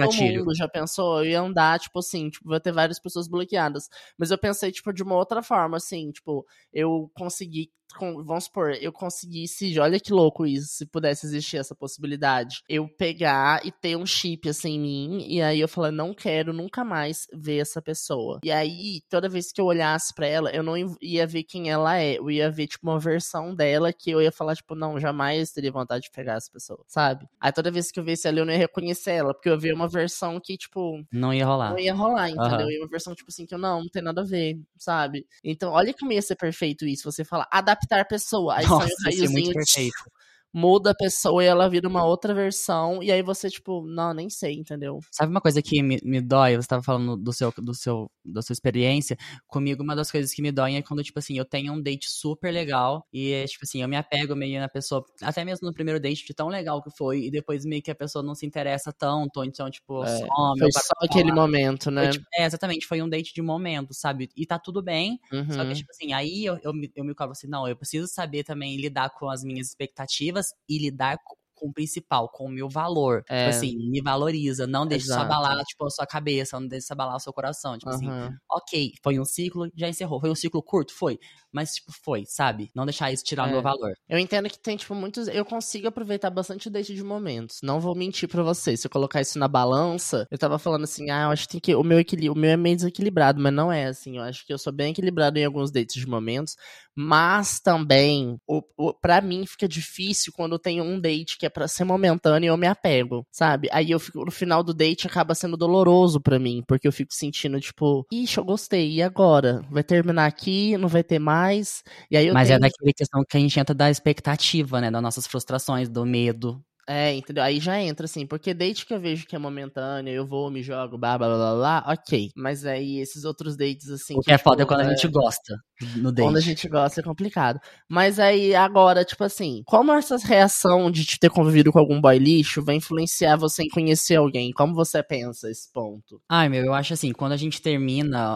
mundo, já pensou? Eu ia andar, tipo assim, tipo, vai ter várias pessoas bloqueadas. Mas eu pensei, tipo, de uma outra forma, assim, tipo, eu consegui, com- vamos supor, eu conseguisse, olha que louco isso, se pudesse existir essa possibilidade, eu pegar e ter um chip, assim, em mim, e aí eu falar, não quero nunca mais ver essa pessoa. E aí, toda vez que eu olhasse pra ela, eu não ia ver quem ela é, eu ia ver, tipo, uma versão dela que eu ia falar, tipo, não, jamais teria vontade de pegar essa pessoa, sabe? Aí toda vez que eu visse ela, eu não ia reconhecer ela, porque eu ia ver uma versão que, tipo, Não ia não rolar. ia rolar, entendeu? Aham. E uma versão, tipo assim, que eu não, não tem nada a ver, sabe? Então, olha como ia ser perfeito isso, você fala, adaptar pessoa, aí sai Nossa, o isso é muito raiozinho, perfeito. muda a pessoa e ela vira uma outra versão, e aí você, tipo, não, nem sei, entendeu? Sabe uma coisa que me, me dói? Você tava falando do seu, do seu, da sua experiência. Comigo, uma das coisas que me dói é quando, tipo assim, eu tenho um date super legal e, é, tipo assim, eu me apego meio na pessoa, até mesmo no primeiro date, de tão legal que foi, e depois meio que a pessoa não se interessa tanto, ou então, tipo, É, some, foi ou para só aquele momento, foi, né? tipo, é, exatamente, foi um date de momento, sabe? E tá tudo bem, só que, Uhum. tipo assim, aí eu, eu, me- eu me cobro assim, não, eu preciso saber também lidar com as minhas expectativas e lidar com, com o principal, com o meu valor. Tipo É, assim, me valoriza, não deixe isso abalar, exato. tipo, a sua cabeça, não deixe isso abalar o seu coração. Tipo assim, Aham. ok, foi um ciclo, já encerrou. Foi um ciclo curto? Foi. Mas, tipo, foi, sabe? Não deixar isso tirar o meu É. valor. Eu entendo que tem, tipo, muitos. Eu consigo aproveitar bastante o date de momentos. Não vou mentir pra você. Se eu colocar isso na balança, eu tava falando assim, ah, eu acho que tem que. O meu equilíbrio, o meu é meio desequilibrado, mas não é assim. Eu acho que eu sou bem equilibrado em alguns dates de momentos. Mas também, o, o, pra mim, fica difícil quando eu tenho um date que é pra ser momentâneo e eu me apego, sabe? Aí eu fico, no final do date acaba sendo doloroso pra mim, porque eu fico sentindo, tipo, ixi, eu gostei, e agora? Vai terminar aqui, não vai ter mais. E aí eu Mas é tenho. daquela questão que a gente entra da expectativa, né? Das nossas frustrações, do medo. É, entendeu? Aí já entra, assim, porque desde que eu vejo que é momentâneo, eu vou, me jogo, blá, blá, blá, blá, ok. Mas aí esses outros dates, assim, O que, que é foda é tipo, quando a é, gente gosta no quando a date. gente gosta é complicado. Mas aí, agora, tipo assim, como essa reação de te ter convivido com algum boy lixo vai influenciar você em conhecer alguém? Como você pensa esse ponto? Ai, meu, eu acho assim, quando a gente termina,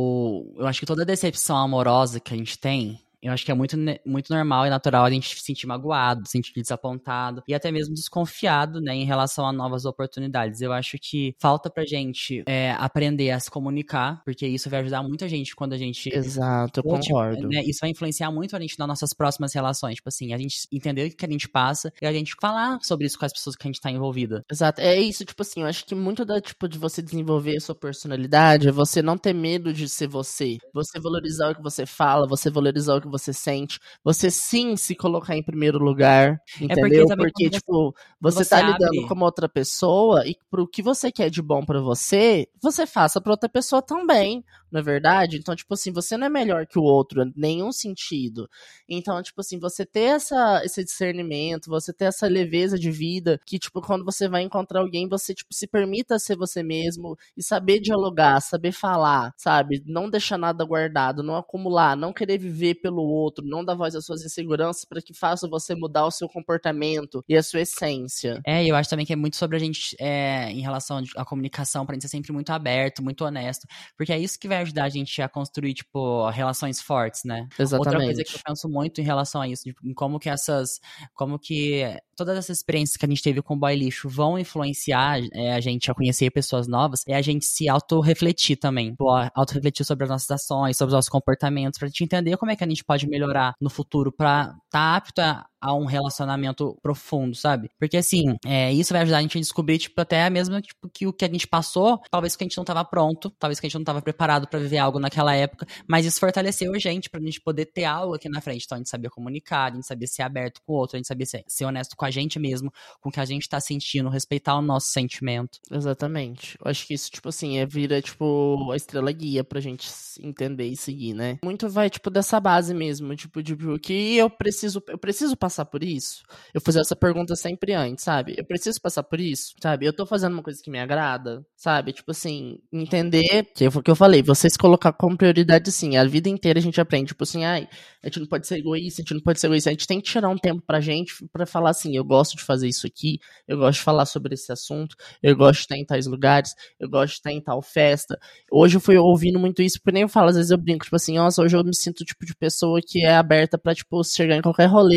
ou eu acho que toda decepção amorosa que a gente tem, eu acho que é muito, ne- muito normal e natural a gente se sentir magoado, se sentir desapontado e até mesmo desconfiado, né, em relação a novas oportunidades. Eu acho que falta pra gente é, aprender a se comunicar, porque isso vai ajudar muita gente quando a gente Exato, eu ou, tipo, concordo. né, isso vai influenciar muito a gente nas nossas próximas relações. Tipo assim, a gente entender o que a gente passa e a gente falar sobre isso com as pessoas que a gente tá envolvida. Exato. É isso, tipo assim, eu acho que muito da, tipo, de você desenvolver a sua personalidade é você não ter medo de ser você. Você valorizar o que você fala, você valorizar o que você sente. Você sim se colocar em primeiro lugar, É porque entendeu? também Porque, quando você, tipo, quando você você tá lidando abre. com uma outra pessoa e pro que você quer de bom pra você, você faça pra outra pessoa também, não é verdade? Então, tipo assim, você não é melhor que o outro, em nenhum sentido. Então, tipo assim, você ter essa, esse discernimento, você ter essa leveza de vida, que, tipo, quando você vai encontrar alguém, você, tipo, se permita ser você mesmo e saber dialogar, saber falar, sabe? Não deixar nada guardado, não acumular, não querer viver pelo outro, não dar voz às suas inseguranças para que faça você mudar o seu comportamento e a sua essência. É, e eu acho também que é muito sobre a gente, é, em relação à comunicação, pra gente ser sempre muito aberto, muito honesto. Porque é isso que vai ajudar a gente a construir, tipo, relações fortes, né? Outra coisa que eu Exatamente. penso muito em relação a isso, de- em como que essas. Como que todas essas experiências que a gente teve com o boy lixo vão influenciar é, a gente a conhecer pessoas novas, é a gente se auto-refletir também. Tipo, a- auto-refletir sobre as nossas ações, sobre os nossos comportamentos, pra gente entender como é que a gente pode melhorar no futuro pra estar apto a a um relacionamento profundo, sabe? Porque assim, é, isso vai ajudar a gente a descobrir, tipo, até mesmo tipo, que o que a gente passou, talvez que a gente não tava pronto, talvez que a gente não tava preparado pra viver algo naquela época, mas isso fortaleceu a gente pra gente poder ter algo aqui na frente. Então a gente sabia comunicar, a gente sabia ser aberto com o outro, a gente sabia ser, ser honesto com a gente mesmo, com o que a gente tá sentindo, respeitar o nosso sentimento. Exatamente. Eu acho que isso, tipo assim, é vira, tipo, a estrela guia pra gente s- entender e seguir, né? Muito vai, tipo, dessa base mesmo, tipo, de o que eu preciso, eu preciso passar por isso? Eu fazer essa pergunta sempre antes, sabe? Eu preciso passar por isso, sabe? Eu tô fazendo uma coisa que me agrada, sabe? Tipo assim, entender, que foi o que eu falei, você se colocar como prioridade, sim. A vida inteira a gente aprende, tipo assim, ai, a gente não pode ser egoísta, a gente não pode ser egoísta, a gente tem que tirar um tempo pra gente pra falar assim, eu gosto de fazer isso aqui, eu gosto de falar sobre esse assunto, eu gosto de estar em tais lugares, eu gosto de estar em tal festa. Hoje eu fui ouvindo muito isso, porque nem eu falo, às vezes eu brinco, tipo assim, nossa, hoje eu me sinto o tipo de pessoa que é aberta pra, tipo, chegar em qualquer rolê de boa,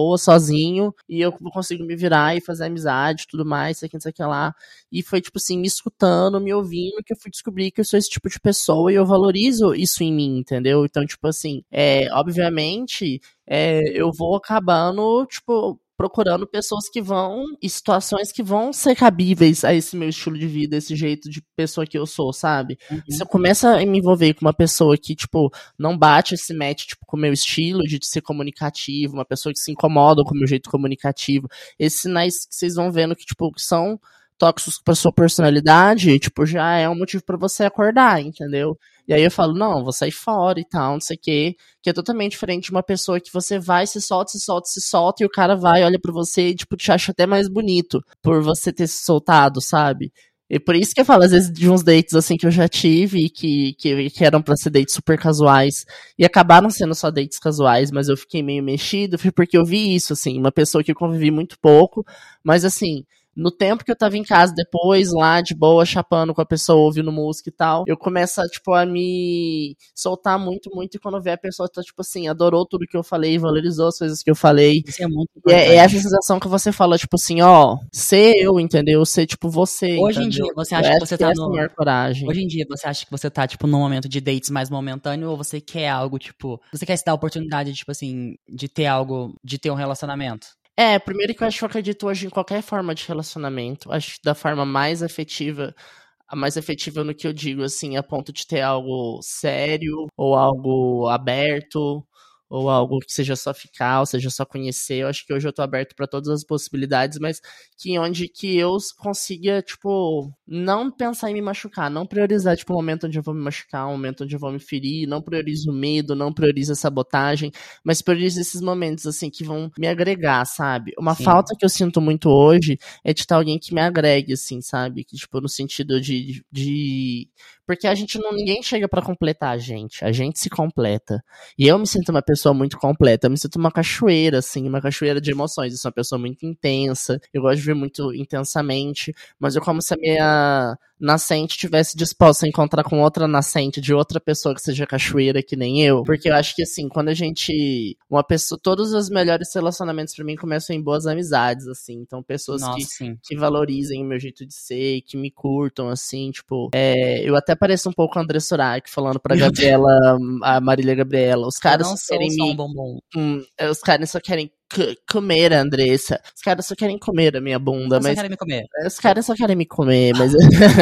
boa, sozinho, e eu consigo me virar e fazer amizade e tudo mais, sei que, não sei o que lá. E foi, tipo assim, me escutando, me ouvindo, que eu fui descobrir que eu sou esse tipo de pessoa e eu valorizo isso em mim, entendeu? Então, tipo assim, é, obviamente, é, eu vou acabando, tipo, procurando pessoas que vão, e situações que vão ser cabíveis a esse meu estilo de vida, esse jeito de pessoa que eu sou, sabe? Uhum. Se eu começo a me envolver com uma pessoa que, tipo, não bate esse match, tipo, com o meu estilo de ser comunicativo, uma pessoa que se incomoda com o meu jeito comunicativo, esses sinais que vocês vão vendo que, tipo, que são tóxicos pra sua personalidade, tipo, já é um motivo pra você acordar, entendeu? E aí eu falo, não, vou sair fora e tal, não sei o quê, que é totalmente diferente de uma pessoa que você vai, se solta, se solta, se solta, e o cara vai, olha pra você e, tipo, te acha até mais bonito por você ter se soltado, sabe? E por isso que eu falo, às vezes, de uns dates, assim, que eu já tive, que, que, que eram pra ser dates super casuais, e acabaram sendo só dates casuais, mas eu fiquei meio mexido, foi porque eu vi isso, assim, uma pessoa que eu convivi muito pouco, mas, assim, no tempo que eu tava em casa depois, lá de boa, chapando com a pessoa, ouvindo música e tal, eu começo a, tipo, a me soltar muito, muito, e quando vê a pessoa tá, tipo assim, adorou tudo que eu falei, valorizou as coisas que eu falei. Isso é muito E importante. é, é essa sensação que você fala, tipo assim, ó, ser eu, entendeu? Ser, tipo, você, Hoje em entendeu? dia, você Eu acha que acho você que tá essa é a no... maior coragem. Hoje em dia, você acha que você tá, tipo, num momento de dates mais momentâneo, ou você quer algo, tipo... Você quer se dar a oportunidade, tipo assim, de ter algo, de ter um relacionamento? É, primeiro que eu acho que eu acredito hoje em qualquer forma de relacionamento. Acho que da forma mais afetiva, a mais afetiva no que eu digo, assim, a ponto de ter algo sério, ou algo aberto, ou algo que seja só ficar, ou seja só conhecer. Eu acho que hoje eu tô aberto pra todas as possibilidades, mas que onde que eu consiga, tipo, não pensar em me machucar, não priorizar, tipo, o momento onde eu vou me machucar, o momento onde eu vou me ferir, não priorizo o medo, não priorizo a sabotagem, mas priorizo esses momentos, assim, que vão me agregar, sabe? Uma Sim. falta que eu sinto muito hoje é de ter alguém que me agregue, assim, sabe? Que, tipo, no sentido de... de... Porque a gente não... Ninguém chega pra completar a gente, a gente se completa. E eu me sinto uma pessoa muito completa, eu me sinto uma cachoeira, assim, uma cachoeira de emoções. Eu sou uma pessoa muito intensa, eu gosto de viver muito intensamente, mas eu como se a minha nascente tivesse disposta a encontrar com outra nascente de outra pessoa que seja cachoeira que nem eu, porque eu acho que assim, quando a gente, uma pessoa, todos os melhores relacionamentos pra mim começam em boas amizades, assim, então pessoas Nossa, que, sim. que valorizem o meu jeito de ser, que me curtam, assim, tipo, é, eu até pareço um pouco André Surak falando pra Meu Gabriela, a Marília Gabriela, os Eu caras não só sou querem só um me, bombom. hum, os caras só querem c- comer a Andressa, os caras só querem comer a minha bunda, Você mas quer me comer? os caras só querem me comer, mas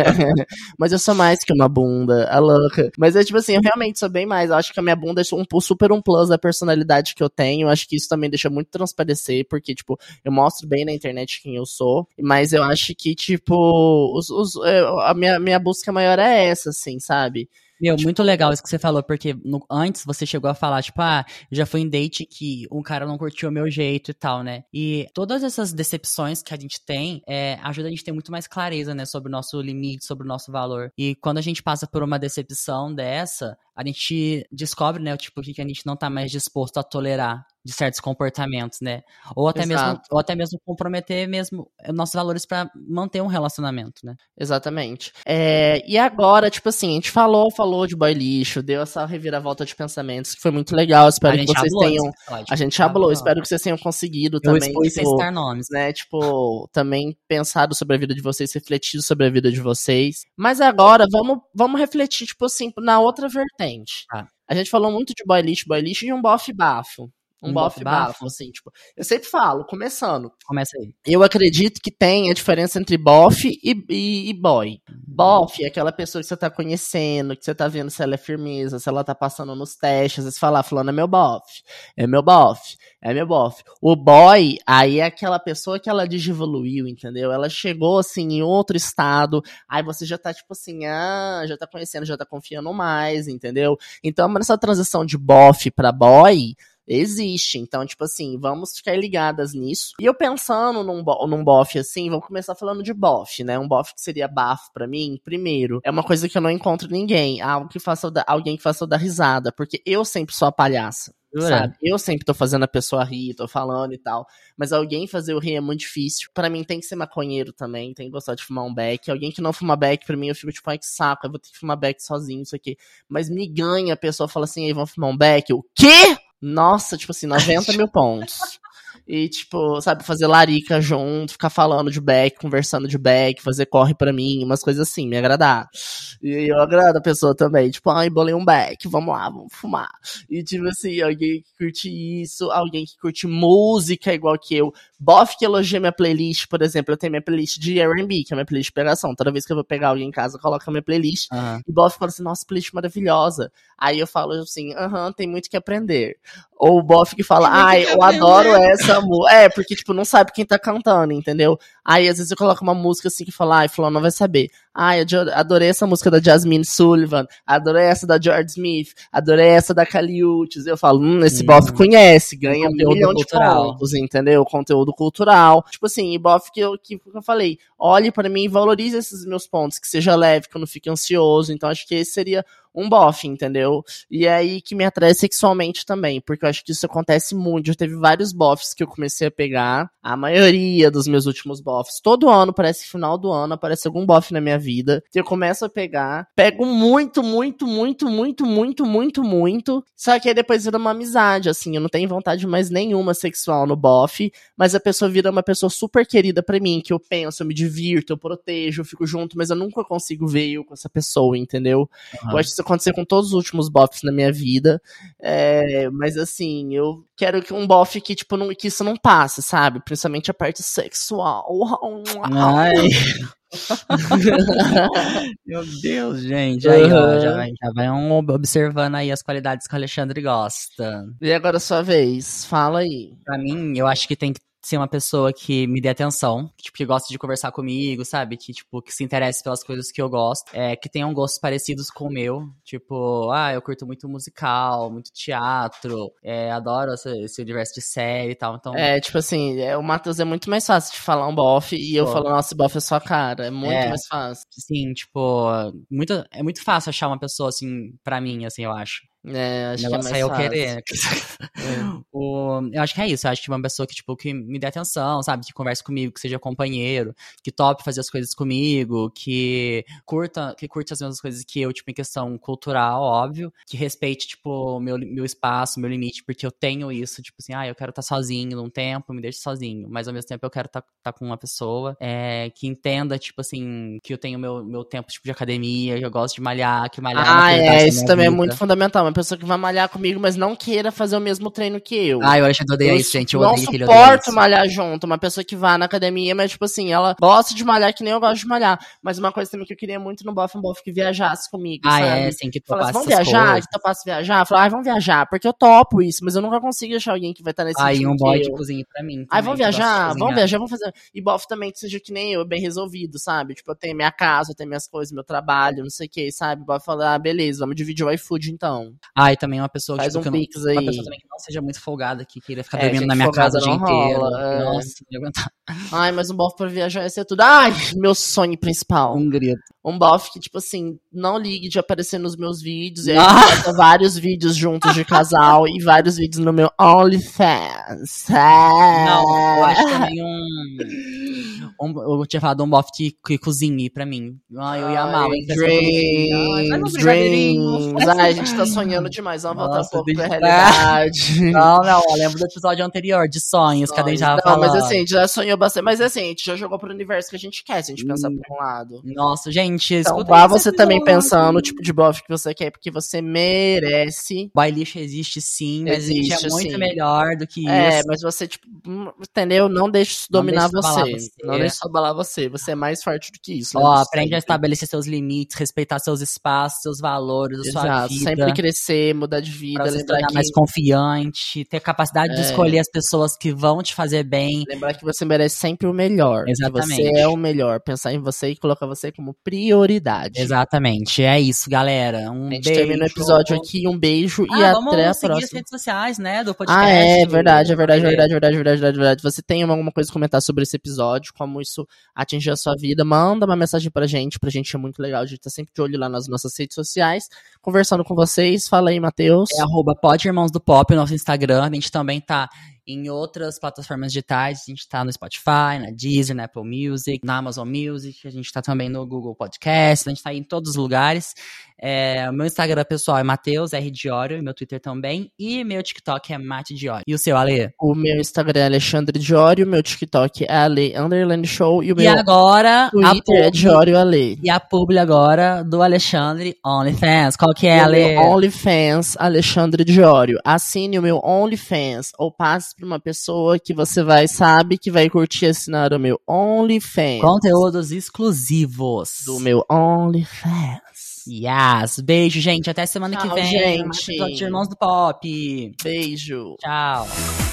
mas eu sou mais que uma bunda, a louca. Mas é tipo assim, eu realmente sou bem mais. Eu acho que a minha bunda é um super um plus da personalidade que eu tenho. Eu acho que isso também deixa muito transparecer, porque, tipo, eu mostro bem na internet quem eu sou. Mas eu acho que, tipo, os, os, eu- a minha, minha busca maior é essa, assim, sabe? Meu, muito legal isso que você falou, porque no- antes você chegou a falar, tipo, ah, eu já fui em date que um cara não curtiu o meu jeito e tal, né? E todas essas decepções que a gente tem, é, ajuda a gente a ter muito mais clareza, né, sobre o nosso limite, sobre o nosso valor. E quando a gente passa por uma decepção dessa, a gente descobre, né, o tipo, o que que a gente não tá mais disposto a tolerar de certos comportamentos, né? Ou até mesmo, Exato. ou até mesmo comprometer mesmo nossos valores pra manter um relacionamento, né? Exatamente. É, e agora, tipo assim, a gente falou, falou de boy lixo, deu essa reviravolta de pensamentos, que foi muito legal. Espero A que gente vocês hablou nesse tenham. episódio. A gente Hablou. falou, espero que vocês tenham conseguido Eu também, expus sem tipo, citar nomes. né, tipo, também pensado sobre a vida de vocês, refletido sobre a vida de vocês. Mas agora, vamos, vamos refletir, tipo assim, na outra vertente. Tá. A gente falou muito de boy lixo, boy lixo e um bofe bafo. Um, Um bofe bofe bafo, bafo? assim, tipo. Eu sempre falo, começando. Começa aí. Eu acredito que tem a diferença entre bofe e, e, e boy. Bofe é aquela pessoa que você tá conhecendo, que você tá vendo se ela é firmeza, se ela tá passando nos testes, às vezes falar, fulano é meu bofe, é meu bofe, é meu bofe. O boy, aí é aquela pessoa que ela digievoluiu, entendeu? Ela chegou, assim, em outro estado, aí você já tá, tipo assim, ah, já tá conhecendo, já tá confiando mais, entendeu? Então, nessa transição de bofe pra boy, existe. Então, tipo assim, vamos ficar ligadas nisso. E eu pensando num, bo num bofe assim, vamos começar falando de bofe, né? Um bofe que seria bafo pra mim, primeiro, é uma coisa que eu não encontro ninguém. Algo que faça eu dar, alguém que faça eu dar risada. Porque eu sempre sou a palhaça. Sabe? Eu sempre tô fazendo a pessoa rir, tô falando e tal. Mas alguém fazer eu rir é muito difícil. Pra mim tem que ser maconheiro também, tem que gostar de fumar um beck. Alguém que não fuma beck, pra mim eu fico tipo, ai que saco, eu vou ter que fumar beck sozinho, isso aqui. Mas me ganha, a pessoa fala assim, aí vamos fumar um beck. O quê? Nossa, tipo assim, noventa mil pontos. E, tipo, sabe, fazer larica junto, ficar falando de back, conversando de back, fazer corre pra mim, umas coisas assim, me agradar. E eu agrado a pessoa também, tipo, ai, bolei um back, vamos lá, vamos fumar. E, tipo assim, alguém que curte isso, alguém que curte música igual que eu. Bof que elogia minha playlist, por exemplo, eu tenho minha playlist de R and B, que é minha playlist de pegação. Toda vez que eu vou pegar alguém em casa, eu coloco a minha playlist. Uhum. E Bof fala assim, nossa, playlist maravilhosa. Aí eu falo assim, aham, uh-huh, tem muito que aprender. Ou o Bof que fala, ai, eu aprender. adoro essa música. É, porque, tipo, não sabe quem tá cantando, entendeu? Aí, às vezes, eu coloco uma música assim que fala, ai, fulano não vai saber. Ai, eu adorei essa música da Jasmine Sullivan, adorei essa da George Smith, adorei essa da Kali Uchis. Eu falo, hum, esse hum. Bof conhece, ganha um milhão de pontos, entendeu? Conteúdo cultural. Tipo assim, e Bof que eu, que eu falei, olhe pra mim e valorize esses meus pontos, que seja leve, que eu não fique ansioso. Então, acho que esse seria um bofe, entendeu? E é aí que me atrai sexualmente também, porque eu acho que isso acontece muito. Já teve vários bofes que eu comecei a pegar, a maioria dos meus últimos bofes. Todo ano, parece que final do ano, aparece algum bofe na minha vida, que eu começo a pegar, pego muito, muito, muito, muito, muito, muito, muito, só que aí depois vira uma amizade, assim, eu não tenho vontade mais nenhuma sexual no bofe, mas a pessoa vira uma pessoa super querida pra mim, que eu penso, eu me divirto, eu protejo, eu fico junto, mas eu nunca consigo ver eu com essa pessoa, entendeu? Uhum. Eu acho que isso aconteceu com todos os últimos bofs na minha vida. É, mas assim, eu quero que um bofe que, tipo, não, que isso não passe, sabe? Principalmente a parte sexual. Ai. Meu Deus, gente. Aí, uhum. ó, já, já vai um observando aí as qualidades que o Alexandre gosta. E agora a sua vez, fala aí. Pra mim, eu acho que tem que ser uma pessoa que me dê atenção, que, tipo, que gosta de conversar comigo, sabe? Que, tipo, que se interesse pelas coisas que eu gosto, é, que tenham gostos parecidos com o meu. Tipo, ah, eu curto muito musical, muito teatro, é, adoro esse, esse universo de série e tal, então... É, tipo assim, é, o Matheus é muito mais fácil de falar um bofe e eu falo, nossa, bofe é sua cara, é muito é, mais fácil. Sim, tipo, muito, é muito fácil achar uma pessoa, assim, pra mim, assim, eu acho. É, acho o negócio que é mais é eu fácil. querer. É. o, eu acho que é isso. Eu acho que uma pessoa que, tipo, que me dê atenção, sabe? Que converse comigo, que seja companheiro, que tope fazer as coisas comigo, que curta, que curte as mesmas coisas que eu, tipo, em questão cultural, óbvio. Que respeite, tipo, meu, meu espaço, meu limite, porque eu tenho isso, tipo assim, ah, eu quero estar sozinho num tempo, me deixe sozinho. Mas ao mesmo tempo eu quero estar tá, tá com uma pessoa é, que entenda, tipo assim, que eu tenho meu, meu tempo, tipo, de academia, que eu gosto de malhar, que malhar Ah, é, isso também vida. É muito fundamental. Uma pessoa que vai malhar comigo, mas não queira fazer o mesmo treino que eu. Ah, eu acho que eu odeio isso, gente. Eu não odeio que ele suporto malhar junto. Uma pessoa que vá na academia, mas, tipo assim, ela gosta de malhar que nem eu gosto de malhar. Mas uma coisa também que eu queria muito no bofe, um bofe que viajasse comigo, ah, sabe? Ah, é, sim, que Fala topasse assim, vamos viajar, coisas. que topasse viajar. Fala, ah, vamos viajar, porque eu topo isso, mas eu nunca consigo achar alguém que vai estar nesse Ah, e um boy de eu. cozinha pra mim também. Aí, vamos viajar, vamos viajar, vamos fazer... E bofe também que seja que nem eu, bem resolvido, sabe? Tipo, eu tenho minha casa, eu tenho minhas coisas, meu trabalho, não sei o que, sabe? Bofe fala, ah, beleza, vamos dividir o iFood, então. Ah, e também uma pessoa, Faz tipo, um que não, pix aí. uma pessoa também que não seja muito folgada, que queira ficar É, dormindo gente na minha casa o dia folgada não inteiro. rola, é. Nossa, não ia aguentar. Ai, mas um bofe pra viajar ia ser tudo. Ai, meu sonho principal. Um grito. Um bofe que, tipo assim, não ligue de aparecer nos meus vídeos. E aí Ah! a gente bota vários vídeos juntos de casal e vários vídeos no meu OnlyFans. É. Não, eu acho também um... um eu tinha falado um bofe que, que cozinhe pra mim. Ai, eu ia amar. Ai, dreams, dreams. Ai, a gente tá sonhando demais. Vamos voltar um pouco pra realidade. Não, não, eu lembro do episódio anterior, de sonhos, que a gente tava Não, falando. mas assim, a gente já sonhou bastante. Mas assim, a gente já jogou pro universo que a gente quer, se a gente pensar por um lado. Nossa, gente, então vá você também pensando no tipo de bofe que você quer, porque você merece. Boy lixo existe sim, mas existe, a gente é muito sim. melhor do que é, isso. É, mas você, tipo, entendeu? Não deixe isso dominar não você. você. Não deixe isso abalar você. Você é mais forte do que isso. Ó, aprende sempre. a estabelecer seus limites, respeitar seus espaços, seus valores, a Exato, sua vida. Sempre crescer, mudar de vida. Pra você lembrar se tornar que... mais confiante, ter capacidade é. de escolher as pessoas que vão te fazer bem. Lembrar que você merece sempre o melhor. Exatamente. Que você é o melhor. Pensar em você e colocar você como prioridade. Exatamente. É isso, galera. Um a gente beijo. termina o episódio aqui. Um beijo ah, e até a vamos seguir próxima. as redes sociais, né? Do podcast. Ah, é verdade, é verdade, é verdade, é verdade, é verdade, é verdade. Você tem alguma coisa a comentar sobre esse episódio? Como isso atingiu a sua vida? Manda uma mensagem pra gente. Pra gente é muito legal. A gente tá sempre de olho lá nas nossas redes sociais. Conversando com vocês. Fala aí, Matheus. É arroba Pod Irmãos do Pop, o nosso Instagram. A gente também tá em outras plataformas digitais. A gente tá no Spotify, na Deezer, na Apple Music, na Amazon Music. A gente tá também no Google Podcast. A gente tá em todos os lugares. É, o meu Instagram pessoal é Matheus R. Diório, e meu Twitter também. E meu TikTok é Mate Diório. E o seu, Ale? O meu Instagram é Alexandre Diório, meu TikTok é Ale Underline Show e o meu E agora, Twitter a publi, é Diório Ale. E a publi agora do Alexandre OnlyFans. Qual que é, E o Ale? meu OnlyFans, Alexandre Diório. Assine o meu OnlyFans ou passe para uma pessoa que você vai, sabe, que vai curtir assinar o meu OnlyFans. Conteúdos exclusivos. Do meu OnlyFans. Yes. Beijo, gente. Até semana Tchau, que vem. gente. Mais episódio de Irmãos do Pop. Beijo. Tchau.